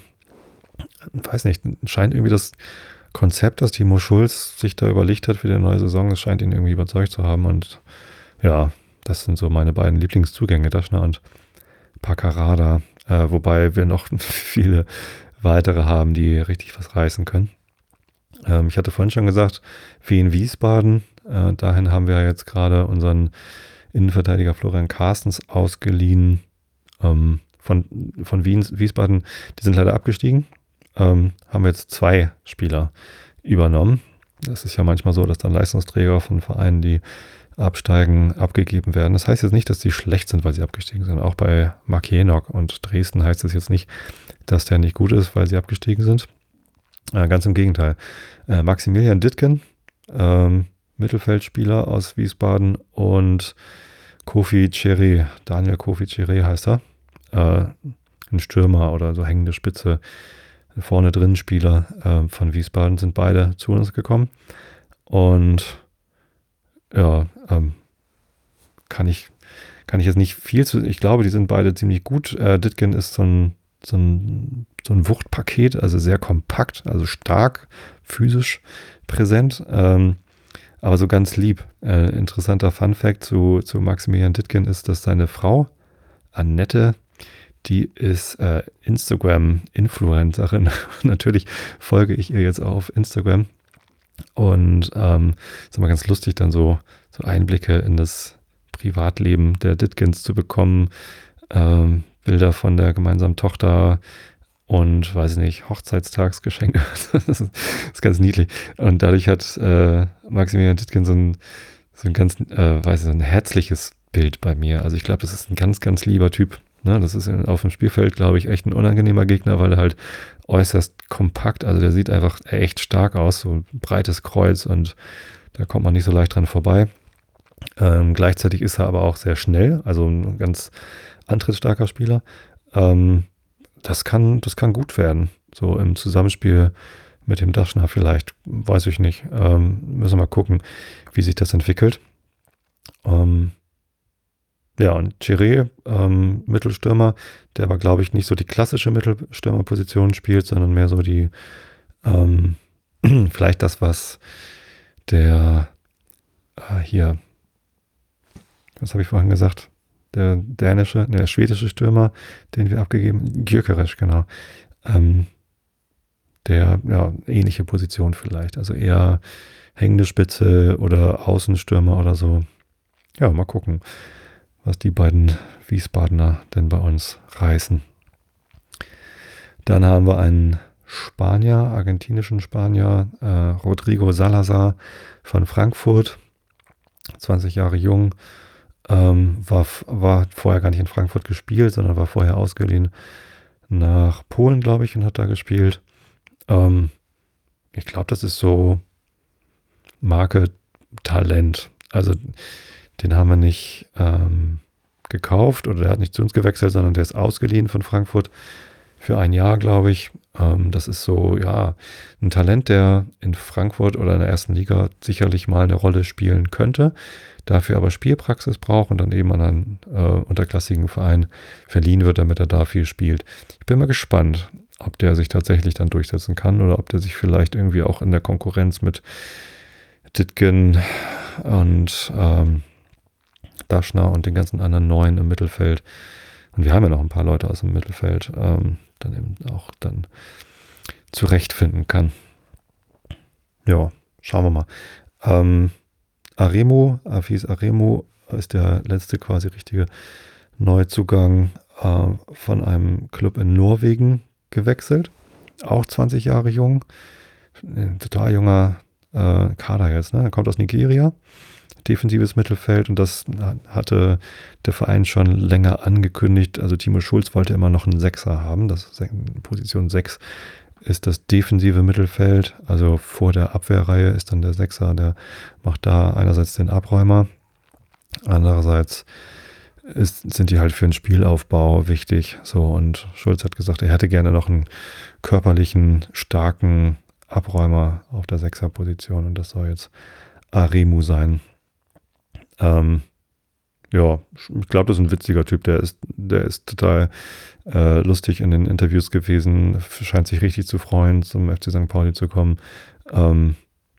Weiß nicht, scheint irgendwie das Konzept, das Timo Schulz sich da überlegt hat für die neue Saison, das scheint ihn irgendwie überzeugt zu haben. Und ja, das sind so meine beiden Lieblingszugänge, Daschner und Paccarada. Äh, wobei wir noch viele weitere haben, die richtig was reißen können. Ähm, ich hatte vorhin schon gesagt, Wien Wiesbaden. Äh, dahin haben wir jetzt gerade unseren Innenverteidiger Florian Carstens ausgeliehen. Ähm, von, von Wien, Wiesbaden, die sind leider abgestiegen. Ähm, haben wir jetzt zwei Spieler übernommen. Das ist ja manchmal so, dass dann Leistungsträger von Vereinen, die absteigen, abgegeben werden. Das heißt jetzt nicht, dass die schlecht sind, weil sie abgestiegen sind. Auch bei Mark Jenok und Dresden heißt es jetzt nicht, dass der nicht gut ist, weil sie abgestiegen sind. Äh, ganz im Gegenteil. Äh, Maximilian Dittgen, ähm, Mittelfeldspieler aus Wiesbaden und Kofi Cheré, Daniel Kofi Cheré heißt er. Äh, ein Stürmer oder so hängende Spitze, vorne drin Spieler äh, von Wiesbaden sind beide zu uns gekommen. Und ja, ähm, kann ich, kann ich jetzt nicht viel zu, ich glaube, die sind beide ziemlich gut. Äh, Dittgen ist so ein, so ein, so ein Wuchtpaket, also sehr kompakt, also stark, physisch präsent, ähm, aber so ganz lieb. Äh, interessanter Funfact zu, zu Maximilian Dittgen ist, dass seine Frau, Annette, die ist äh, Instagram-Influencerin. Natürlich folge ich ihr jetzt auch auf Instagram. Und ähm, ist immer ganz lustig, dann so, so Einblicke in das Privatleben der Dittgens zu bekommen. Ähm, Bilder von der gemeinsamen Tochter und, weiß ich nicht, Hochzeitstagsgeschenke. das, ist, das ist ganz niedlich. Und dadurch hat äh, Maximilian Dittgen so ein, so ein ganz, äh, weiß ich, so ein herzliches Bild bei mir. Also ich glaube, das ist ein ganz, ganz lieber Typ. Ne, das ist auf dem Spielfeld, glaube ich, echt ein unangenehmer Gegner, weil er halt äußerst kompakt, also der sieht einfach echt stark aus, so ein breites Kreuz und da kommt man nicht so leicht dran vorbei. Ähm, gleichzeitig ist er aber auch sehr schnell, also ein ganz antrittsstarker Spieler. Ähm, das kann, das kann gut werden, so im Zusammenspiel mit dem Daschner vielleicht, weiß ich nicht. Ähm, müssen wir mal gucken, wie sich das entwickelt. Ähm, Ja, und Chiré, ähm, Mittelstürmer, der aber, glaube ich, nicht so die klassische Mittelstürmerposition spielt, sondern mehr so die, ähm, vielleicht das, was der, äh, hier, was habe ich vorhin gesagt, der dänische, der schwedische Stürmer, den wir abgegeben, Gyökeres, genau, ähm, der, ja, ähnliche Position vielleicht, also eher hängende Spitze oder Außenstürmer oder so. Ja, mal gucken, was die beiden Wiesbadener denn bei uns reißen. Dann haben wir einen Spanier, argentinischen Spanier, äh, Rodrigo Salazar von Frankfurt, zwanzig Jahre jung, ähm, war, war vorher gar nicht in Frankfurt gespielt, sondern war vorher ausgeliehen nach Polen, glaube ich, und hat da gespielt. Ähm, ich glaube, das ist so Marke Talent. Also den haben wir nicht ähm, gekauft oder der hat nicht zu uns gewechselt, sondern der ist ausgeliehen von Frankfurt für ein Jahr, glaube ich. Ähm, das ist so, ja, ein Talent, der in Frankfurt oder in der ersten Liga sicherlich mal eine Rolle spielen könnte, dafür aber Spielpraxis braucht und dann eben an einen äh, unterklassigen Verein verliehen wird, damit er da viel spielt. Ich bin mal gespannt, ob der sich tatsächlich dann durchsetzen kann oder ob der sich vielleicht irgendwie auch in der Konkurrenz mit Dittgen und ähm, Daschner und den ganzen anderen Neuen im Mittelfeld. Und wir haben ja noch ein paar Leute aus dem Mittelfeld, ähm, dann eben auch dann zurechtfinden kann. Ja, schauen wir mal. Ähm, Aremo, Afis Aremo ist der letzte quasi richtige Neuzugang äh, von einem Club in Norwegen gewechselt. Auch zwanzig Jahre jung. Ein total junger äh, Kader jetzt. Ne? Er kommt aus Nigeria. Defensives Mittelfeld und das hatte der Verein schon länger angekündigt. Also Timo Schulz wollte immer noch einen Sechser haben. Das ist Position sechs ist das defensive Mittelfeld. Also vor der Abwehrreihe ist dann der Sechser, der macht da einerseits den Abräumer, andererseits ist, sind die halt für den Spielaufbau wichtig. So, und Schulz hat gesagt, er hätte gerne noch einen körperlichen, starken Abräumer auf der Sechserposition und das soll jetzt Aremu sein. Ähm, ja, ich glaube, das ist ein witziger Typ. Der ist, der ist total äh, lustig in den Interviews gewesen. Scheint sich richtig zu freuen, zum F C Sankt Pauli zu kommen. Ähm,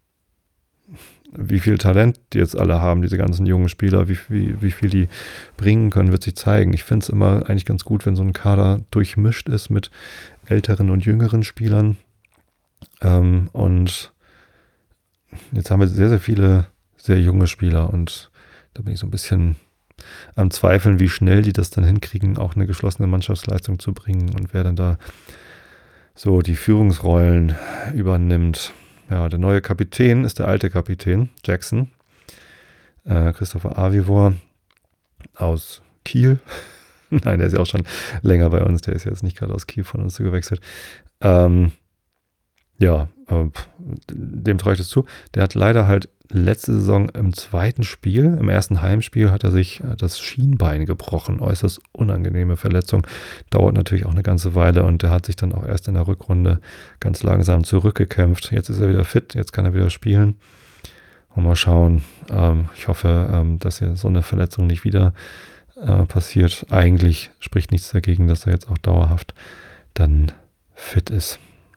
wie viel Talent die jetzt alle haben, diese ganzen jungen Spieler, wie, wie, wie viel die bringen können, wird sich zeigen. Ich finde es immer eigentlich ganz gut, wenn so ein Kader durchmischt ist mit älteren und jüngeren Spielern. Ähm, und jetzt haben wir sehr, sehr viele sehr junge Spieler und da bin ich so ein bisschen am Zweifeln, wie schnell die das dann hinkriegen, auch eine geschlossene Mannschaftsleistung zu bringen und wer dann da so die Führungsrollen übernimmt. Ja, der neue Kapitän ist der alte Kapitän, Jackson, äh, Christopher Avivor aus Kiel. Nein, der ist ja auch schon länger bei uns, der ist jetzt nicht gerade aus Kiel von uns gewechselt. Ähm, ja, äh, dem traue ich das zu. Der hat leider halt letzte Saison im zweiten Spiel, im ersten Heimspiel, hat er sich das Schienbein gebrochen. Äußerst unangenehme Verletzung. Dauert natürlich auch eine ganze Weile und der hat sich dann auch erst in der Rückrunde ganz langsam zurückgekämpft. Jetzt ist er wieder fit, jetzt kann er wieder spielen. Und mal schauen. Ähm, ich hoffe, ähm, dass hier so eine Verletzung nicht wieder äh, passiert. Eigentlich spricht nichts dagegen, dass er jetzt auch dauerhaft dann fit ist.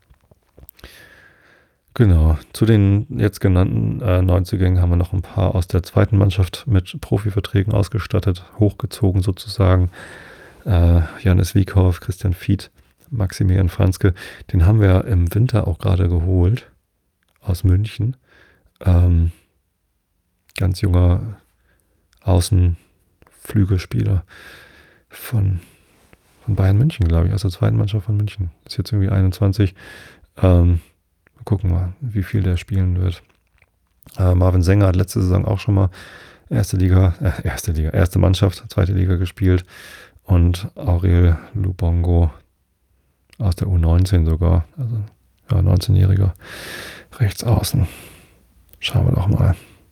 Genau, zu den jetzt genannten äh, Neuzugängen haben wir noch ein paar aus der zweiten Mannschaft mit Profiverträgen ausgestattet, hochgezogen sozusagen. Äh, Janis Wiekhoff, Christian Fied, Maximilian Franzke, den haben wir im Winter auch gerade geholt aus München. Ähm, ganz junger Außenflügelspieler von, von Bayern München, glaube ich, aus der zweiten Mannschaft von München. Ist jetzt irgendwie einundzwanzig. Ähm, Gucken wir, wie viel der spielen wird. Äh, Marvin Sänger hat letzte Saison auch schon mal erste Liga, äh, erste Liga, erste Mannschaft, zweite Liga gespielt. Und Aurel Lubongo aus der U neunzehn sogar. Also ja, neunzehnjähriger rechts außen. Schauen wir doch mal.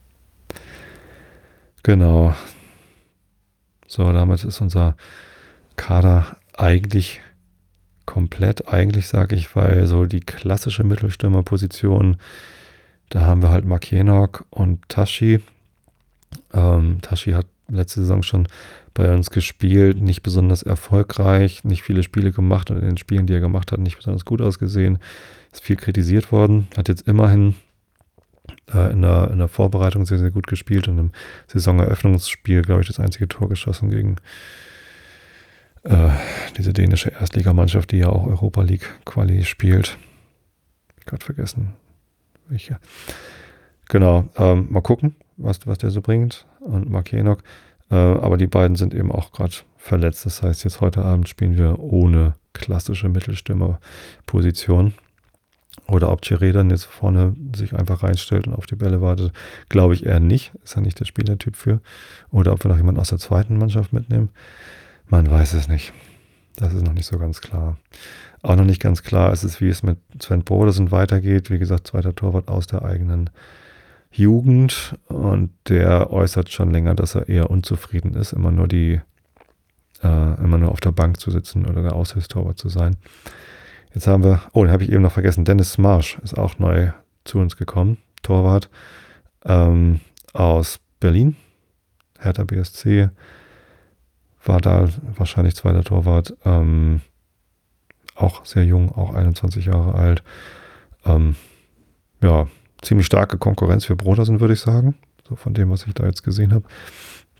Genau. So, damit ist unser Kader eigentlich komplett, eigentlich sage ich, weil so die klassische Mittelstürmerposition, da haben wir halt Mark Jenok und Tashi. Ähm, Tashi hat letzte Saison schon bei uns gespielt, nicht besonders erfolgreich, nicht viele Spiele gemacht und in den Spielen, die er gemacht hat, nicht besonders gut ausgesehen. Ist viel kritisiert worden, hat jetzt immerhin äh, in, der, in der Vorbereitung sehr, sehr gut gespielt und im Saisoneröffnungsspiel, glaube ich, das einzige Tor geschossen gegen Äh, diese dänische Erstligamannschaft, die ja auch Europa League Quali spielt. Ich gerade vergessen. Welche. Genau, ähm, mal gucken, was, was der so bringt. Und Mark Jenok. Äh, aber die beiden sind eben auch gerade verletzt. Das heißt, jetzt heute Abend spielen wir ohne klassische Mittelstürmerposition. Oder ob Chiré dann jetzt vorne sich einfach reinstellt und auf die Bälle wartet, glaube ich eher nicht. Ist ja nicht der Spielertyp für. Oder ob wir noch jemanden aus der zweiten Mannschaft mitnehmen. Man weiß es nicht. Das ist noch nicht so ganz klar. Auch noch nicht ganz klar ist es, wie es mit Sven Brodersen weitergeht. Wie gesagt, zweiter Torwart aus der eigenen Jugend. Und der äußert schon länger, dass er eher unzufrieden ist, immer nur die, äh, immer nur auf der Bank zu sitzen oder der Aushilfstorwart zu sein. Jetzt haben wir, oh, den habe ich eben noch vergessen, Dennis Marsch ist auch neu zu uns gekommen. Torwart ähm, aus Berlin, Hertha B S C. War da wahrscheinlich zweiter Torwart, ähm, auch sehr jung, auch einundzwanzig Jahre alt. Ähm, ja, ziemlich starke Konkurrenz für Brodersen, würde ich sagen, so von dem, was ich da jetzt gesehen habe.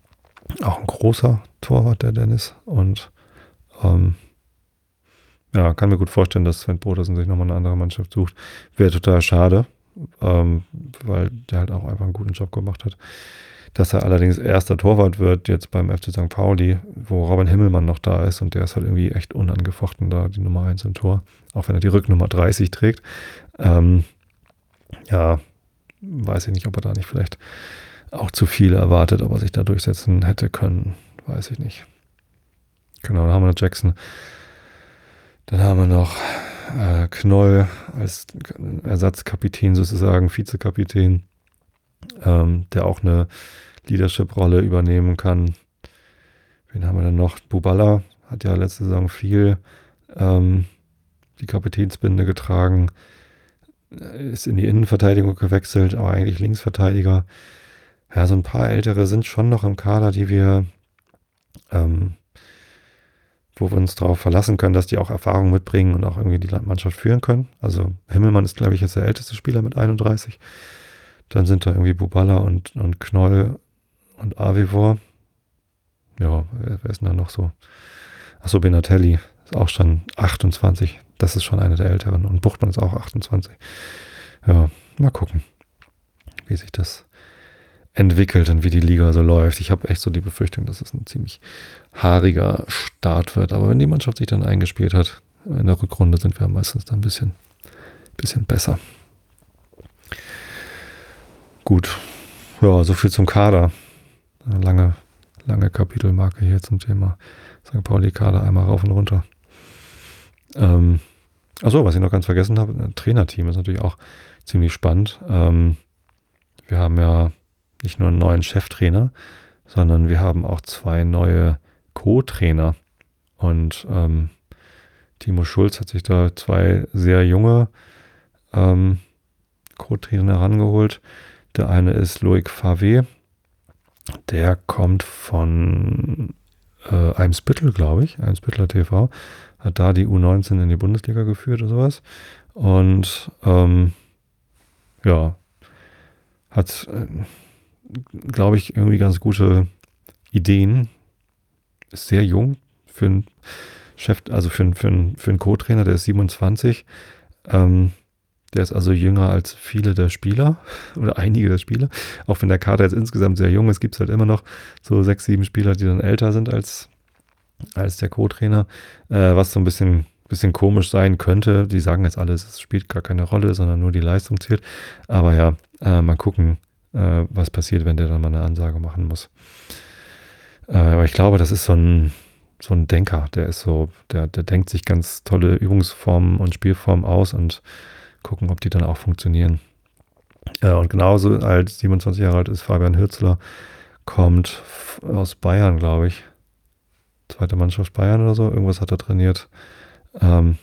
Auch ein großer Torwart, der Dennis. Und ähm, ja, kann mir gut vorstellen, dass Sven Brodersen sich nochmal eine andere Mannschaft sucht. Wäre total schade, ähm, weil der halt auch einfach einen guten Job gemacht hat. Dass er allerdings erster Torwart wird jetzt beim F C Sankt Pauli, wo Robin Himmelmann noch da ist und der ist halt irgendwie echt unangefochten da, die Nummer eins im Tor, auch wenn er die Rücknummer dreißig trägt. Ähm, ja, weiß ich nicht, ob er da nicht vielleicht auch zu viel erwartet, ob er sich da durchsetzen hätte können, weiß ich nicht. Genau, dann haben wir noch Jackson. Dann haben wir noch äh, Knoll als Ersatzkapitän sozusagen, Vizekapitän, ähm, der auch eine Leadership-Rolle übernehmen kann. Wen haben wir denn noch? Buballa hat ja letzte Saison viel ähm, die Kapitänsbinde getragen, ist in die Innenverteidigung gewechselt, aber eigentlich Linksverteidiger. Ja, so ein paar Ältere sind schon noch im Kader, die wir, ähm, wo wir uns darauf verlassen können, dass die auch Erfahrung mitbringen und auch irgendwie die Mannschaft führen können. Also Himmelmann ist, glaube ich, jetzt der älteste Spieler mit einunddreißig. Dann sind da irgendwie Buballa und, und Knoll und Avivor. Ja, wer, wer ist denn da noch so? Achso, Benatelli ist auch schon achtundzwanzig. Das ist schon einer der Älteren. Und Buchtmann ist auch achtundzwanzig. Ja, mal gucken, wie sich das entwickelt und wie die Liga so läuft. Ich habe echt so die Befürchtung, dass es ein ziemlich haariger Start wird. Aber wenn die Mannschaft sich dann eingespielt hat, in der Rückrunde sind wir meistens dann ein bisschen, bisschen besser. Gut. Ja, so viel zum Kader. Eine lange, lange Kapitelmarke hier zum Thema Sankt Pauli-Kader, einmal rauf und runter. Ähm, achso, was ich noch ganz vergessen habe, ein Trainerteam ist natürlich auch ziemlich spannend. Ähm, wir haben ja nicht nur einen neuen Cheftrainer, sondern wir haben auch zwei neue Co-Trainer. Und ähm, Timo Schulz hat sich da zwei sehr junge ähm, Co-Trainer herangeholt. Der eine ist Loic Favre, der kommt von äh, Eimsbüttel, glaube ich, Eimsbütteler T V, hat da die U neunzehn in die Bundesliga geführt oder sowas. Und ähm, ja, hat, äh, glaube ich, irgendwie ganz gute Ideen. Ist sehr jung für einen Chef, also für, einen- für, einen- für einen Co-Trainer, der ist siebenundzwanzig. Ähm, der ist also jünger als viele der Spieler oder einige der Spieler. Auch wenn der Kader jetzt insgesamt sehr jung ist, gibt es halt immer noch so sechs, sieben Spieler, die dann älter sind als, als der Co-Trainer. Äh, was so ein bisschen, bisschen komisch sein könnte. Die sagen jetzt alles, es spielt gar keine Rolle, sondern nur die Leistung zählt. Aber ja, äh, mal gucken, äh, was passiert, wenn der dann mal eine Ansage machen muss. Äh, aber ich glaube, das ist so ein, so ein Denker. Der ist so, der, der denkt sich ganz tolle Übungsformen und Spielformen aus und gucken, ob die dann auch funktionieren. Ja, und genauso alt, siebenundzwanzig Jahre alt ist Fabian Hürzeler, kommt f- aus Bayern, glaube ich. Zweite Mannschaft Bayern oder so. Irgendwas hat er trainiert. Ähm,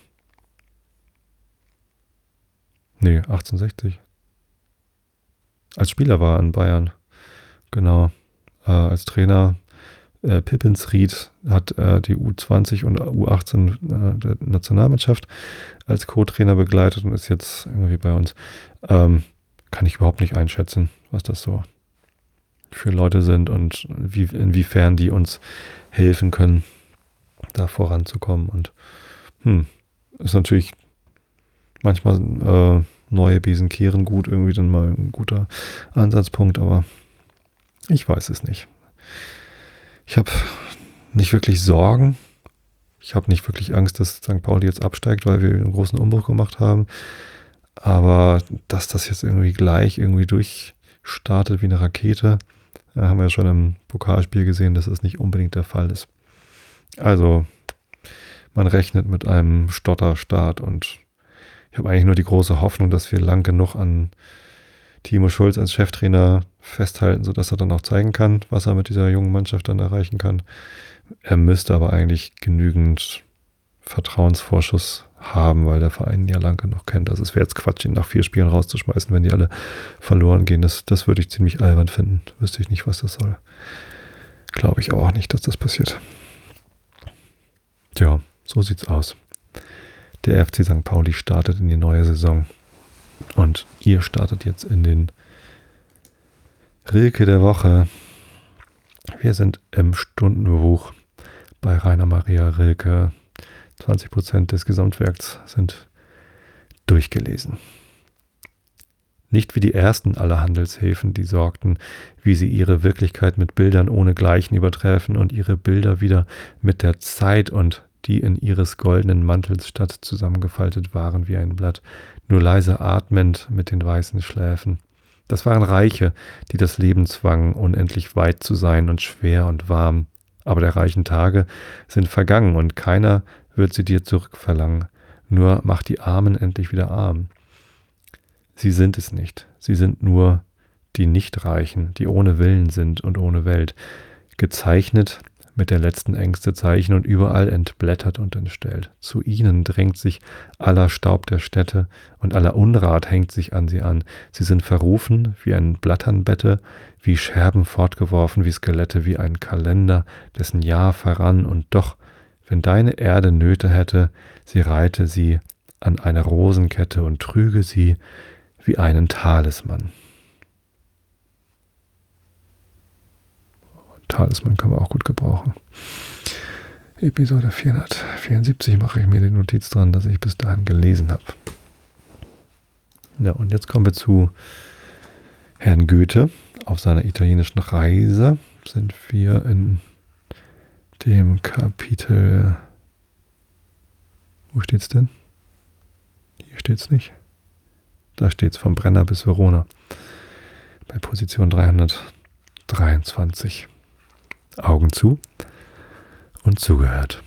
nee, achtzehnhundertsechzig. Als Spieler war er in Bayern. Genau. Äh, als Trainer äh, Pippensried hat äh, die U zwanzig und U achtzehn äh, der Nationalmannschaft als Co-Trainer begleitet und ist jetzt irgendwie bei uns. Ähm, kann ich überhaupt nicht einschätzen, was das so für Leute sind und wie, inwiefern die uns helfen können, da voranzukommen. Und hm, ist natürlich manchmal äh, neue Besen kehren gut, irgendwie dann mal ein guter Ansatzpunkt, aber ich weiß es nicht. Ich habe nicht wirklich Sorgen. Ich habe nicht wirklich Angst, dass Sankt Pauli jetzt absteigt, weil wir einen großen Umbruch gemacht haben. Aber dass das jetzt irgendwie gleich irgendwie durchstartet wie eine Rakete, äh, haben wir ja schon im Pokalspiel gesehen, dass das nicht unbedingt der Fall ist. Also man rechnet mit einem Stotterstart und ich habe eigentlich nur die große Hoffnung, dass wir lang genug an Timo Schulz als Cheftrainer festhalten, sodass er dann auch zeigen kann, was er mit dieser jungen Mannschaft dann erreichen kann. Er müsste aber eigentlich genügend Vertrauensvorschuss haben, weil der Verein ihn ja lang genug kennt. Also es wäre jetzt Quatsch, ihn nach vier Spielen rauszuschmeißen, wenn die alle verloren gehen. Das, das würde ich ziemlich albern finden. Wüsste ich nicht, was das soll. Glaube ich auch nicht, dass das passiert. Tja, so sieht's aus. Der F C Sankt Pauli startet in die neue Saison. Und ihr startet jetzt in den Rilke der Woche. Wir sind im Stundenbuch bei Rainer Maria Rilke. zwanzig Prozent des Gesamtwerks sind durchgelesen. Nicht wie die ersten aller Handelshäfen, die sorgten, wie sie ihre Wirklichkeit mit Bildern ohnegleichen übertreffen und ihre Bilder wieder mit der Zeit und die in ihres goldenen Mantels Stadt zusammengefaltet waren wie ein Blatt, nur leise atmend mit den weißen Schläfen. Das waren Reiche, die das Leben zwangen, unendlich weit zu sein und schwer und warm. Aber der reichen Tage sind vergangen und keiner wird sie dir zurückverlangen. Nur mach die Armen endlich wieder arm. Sie sind es nicht. Sie sind nur die Nichtreichen, die ohne Willen sind und ohne Welt, gezeichnet mit der letzten Ängste Zeichen und überall entblättert und entstellt. Zu ihnen drängt sich aller Staub der Städte und aller Unrat hängt sich an sie an. Sie sind verrufen wie ein Blatternbette, wie Scherben fortgeworfen, wie Skelette, wie ein Kalender, dessen Jahr verrann und doch, wenn deine Erde Nöte hätte, sie reihte sie an eine Rosenkette und trüge sie wie einen Talisman. Talisman kann man auch gut gebrauchen. Episode vierhundertvierundsiebzig mache ich mir die Notiz dran, dass ich bis dahin gelesen habe. Ja, und jetzt kommen wir zu Herrn Goethe. Auf seiner italienischen Reise sind wir in dem Kapitel. Wo steht's denn? Hier steht's nicht. Da steht es vom Brenner bis Verona. Bei Position dreihundertdreiundzwanzig. Augen zu und zugehört.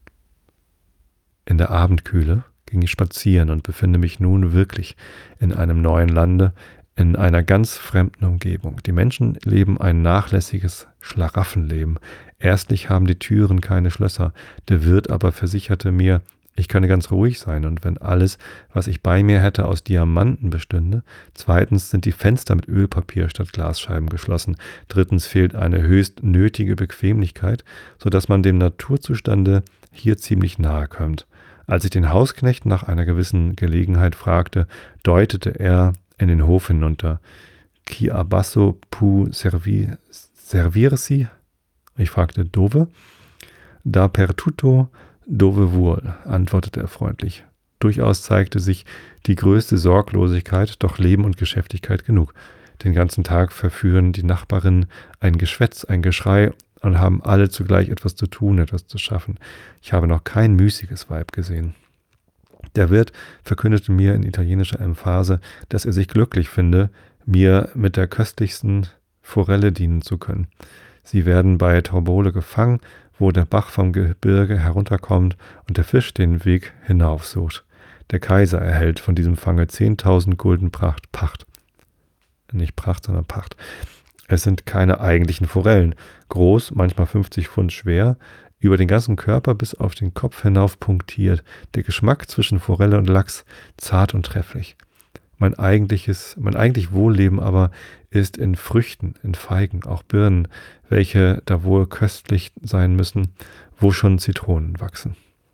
In der Abendkühle ging ich spazieren und befinde mich nun wirklich in einem neuen Lande, in einer ganz fremden Umgebung. Die Menschen leben ein nachlässiges Schlaraffenleben. Erstlich haben die Türen keine Schlösser. Der Wirt aber versicherte mir, ich könne ganz ruhig sein und wenn alles, was ich bei mir hätte, aus Diamanten bestünde. Zweitens sind die Fenster mit Ölpapier statt Glasscheiben geschlossen. Drittens fehlt eine höchst nötige Bequemlichkeit, sodass man dem Naturzustande hier ziemlich nahe kommt. Als ich den Hausknecht nach einer gewissen Gelegenheit fragte, deutete er in den Hof hinunter. Chi abbasso pu servi, servirsi? Ich fragte, dove? Da per tutto dove vuol, antwortete er freundlich. Durchaus zeigte sich die größte Sorglosigkeit, doch Leben und Geschäftigkeit genug. Den ganzen Tag verführen die Nachbarinnen ein Geschwätz, ein Geschrei und haben alle zugleich etwas zu tun, etwas zu schaffen. Ich habe noch kein müßiges Weib gesehen. Der Wirt verkündete mir in italienischer Emphase, dass er sich glücklich finde, mir mit der köstlichsten Forelle dienen zu können. Sie werden bei Torbole gefangen, wo der Bach vom Gebirge herunterkommt und der Fisch den Weg hinaufsucht. Der Kaiser erhält von diesem Fange zehntausend Gulden Pracht, Pacht. Nicht Pracht, sondern Pacht. Es sind keine eigentlichen Forellen. Groß, manchmal fünfzig Pfund schwer, über den ganzen Körper bis auf den Kopf hinauf punktiert. Der Geschmack zwischen Forelle und Lachs zart und trefflich. Mein eigentliches, mein eigentlich Wohlleben aber ist in Früchten, in Feigen, auch Birnen, welche da wohl köstlich sein müssen, wo schon Zitronen wachsen.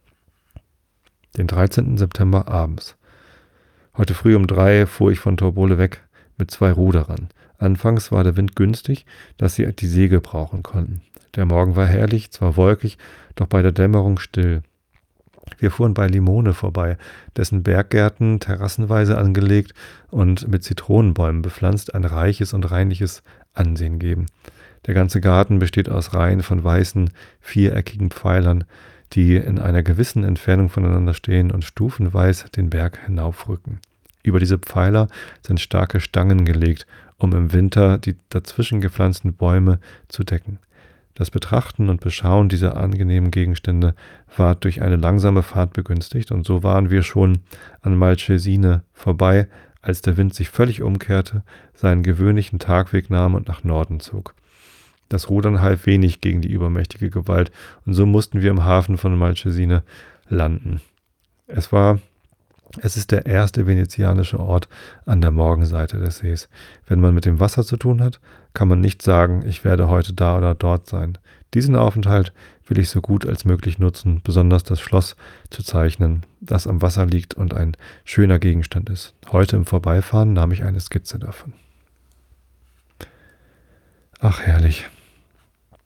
Den dreizehnten September abends. Heute früh um drei fuhr ich von Torbole weg mit zwei Ruderern. Anfangs war der Wind günstig, dass sie die Segel brauchen konnten. Der Morgen war herrlich, zwar wolkig, doch bei der Dämmerung still. Wir fuhren bei Limone vorbei, dessen Berggärten terrassenweise angelegt und mit Zitronenbäumen bepflanzt ein reiches und reinliches Ansehen geben. Der ganze Garten besteht aus Reihen von weißen, viereckigen Pfeilern, die in einer gewissen Entfernung voneinander stehen und stufenweise den Berg hinaufrücken. Über diese Pfeiler sind starke Stangen gelegt, um im Winter die dazwischen gepflanzten Bäume zu decken. Das Betrachten und Beschauen dieser angenehmen Gegenstände war durch eine langsame Fahrt begünstigt, und so waren wir schon an Malcesine vorbei, als der Wind sich völlig umkehrte, seinen gewöhnlichen Tagweg nahm und nach Norden zog. Das Rudern half wenig gegen die übermächtige Gewalt, und so mussten wir im Hafen von Malcesine landen. Es war Es ist der erste venezianische Ort an der Morgenseite des Sees. Wenn man mit dem Wasser zu tun hat, kann man nicht sagen, ich werde heute da oder dort sein. Diesen Aufenthalt will ich so gut als möglich nutzen, besonders das Schloss zu zeichnen, das am Wasser liegt und ein schöner Gegenstand ist. Heute im Vorbeifahren nahm ich eine Skizze davon. Ach, herrlich.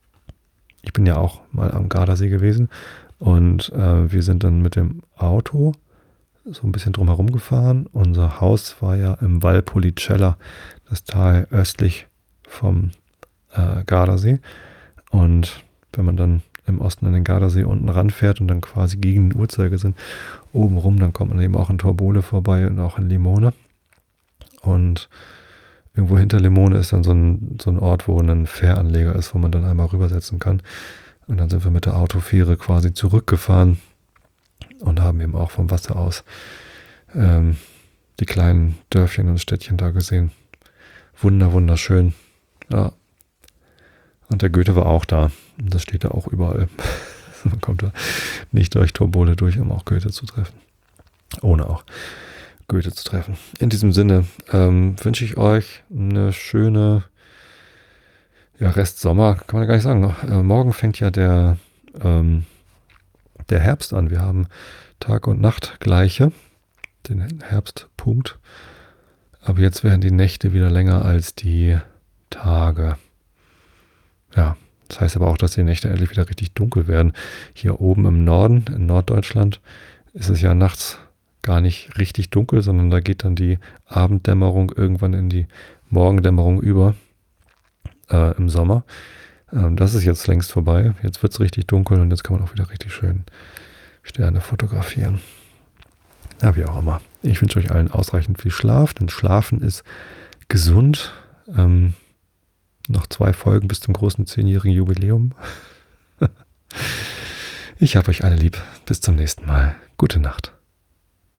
ich bin ja auch mal am Gardasee gewesen und äh, wir sind dann mit dem Auto so ein bisschen drumherum gefahren. Unser Haus war ja im Valpolicella, das Tal östlich vom äh, Gardasee. Und wenn man dann im Osten an den Gardasee unten ranfährt und dann quasi gegen den Uhrzeigersinn oben rum, dann kommt man eben auch in Torbole vorbei und auch in Limone. Und irgendwo hinter Limone ist dann so ein, so ein Ort, wo ein Fähranleger ist, wo man dann einmal rübersetzen kann. Und dann sind wir mit der Autofähre quasi zurückgefahren und haben eben auch vom Wasser aus ähm, die kleinen Dörfchen und Städtchen da gesehen. Wunder, wunderschön. Ja. Und der Goethe war auch da. Und das steht da auch überall. Man kommt da nicht durch Torbole durch, um auch Goethe zu treffen. Ohne auch Goethe zu treffen. In diesem Sinne ähm, wünsche ich euch eine schöne ja, Restsommer, kann man gar nicht sagen. Äh, morgen fängt ja der, ähm, der Herbst an. Wir haben Tag und Nacht gleiche, den Herbstpunkt. Aber jetzt werden die Nächte wieder länger als die Tage. Ja, das heißt aber auch, dass die Nächte endlich wieder richtig dunkel werden. Hier oben im Norden, in Norddeutschland, ist es ja nachts gar nicht richtig dunkel, sondern da geht dann die Abenddämmerung irgendwann in die Morgendämmerung über äh, im Sommer. Ähm, das ist jetzt längst vorbei. Jetzt wird es richtig dunkel und jetzt kann man auch wieder richtig schön Sterne fotografieren. Ja, wie auch immer. Ich wünsche euch allen ausreichend viel Schlaf, denn Schlafen ist gesund. Ähm, noch zwei Folgen bis zum großen zehnjährigen Jubiläum. Ich habe euch alle lieb. Bis zum nächsten Mal. Gute Nacht.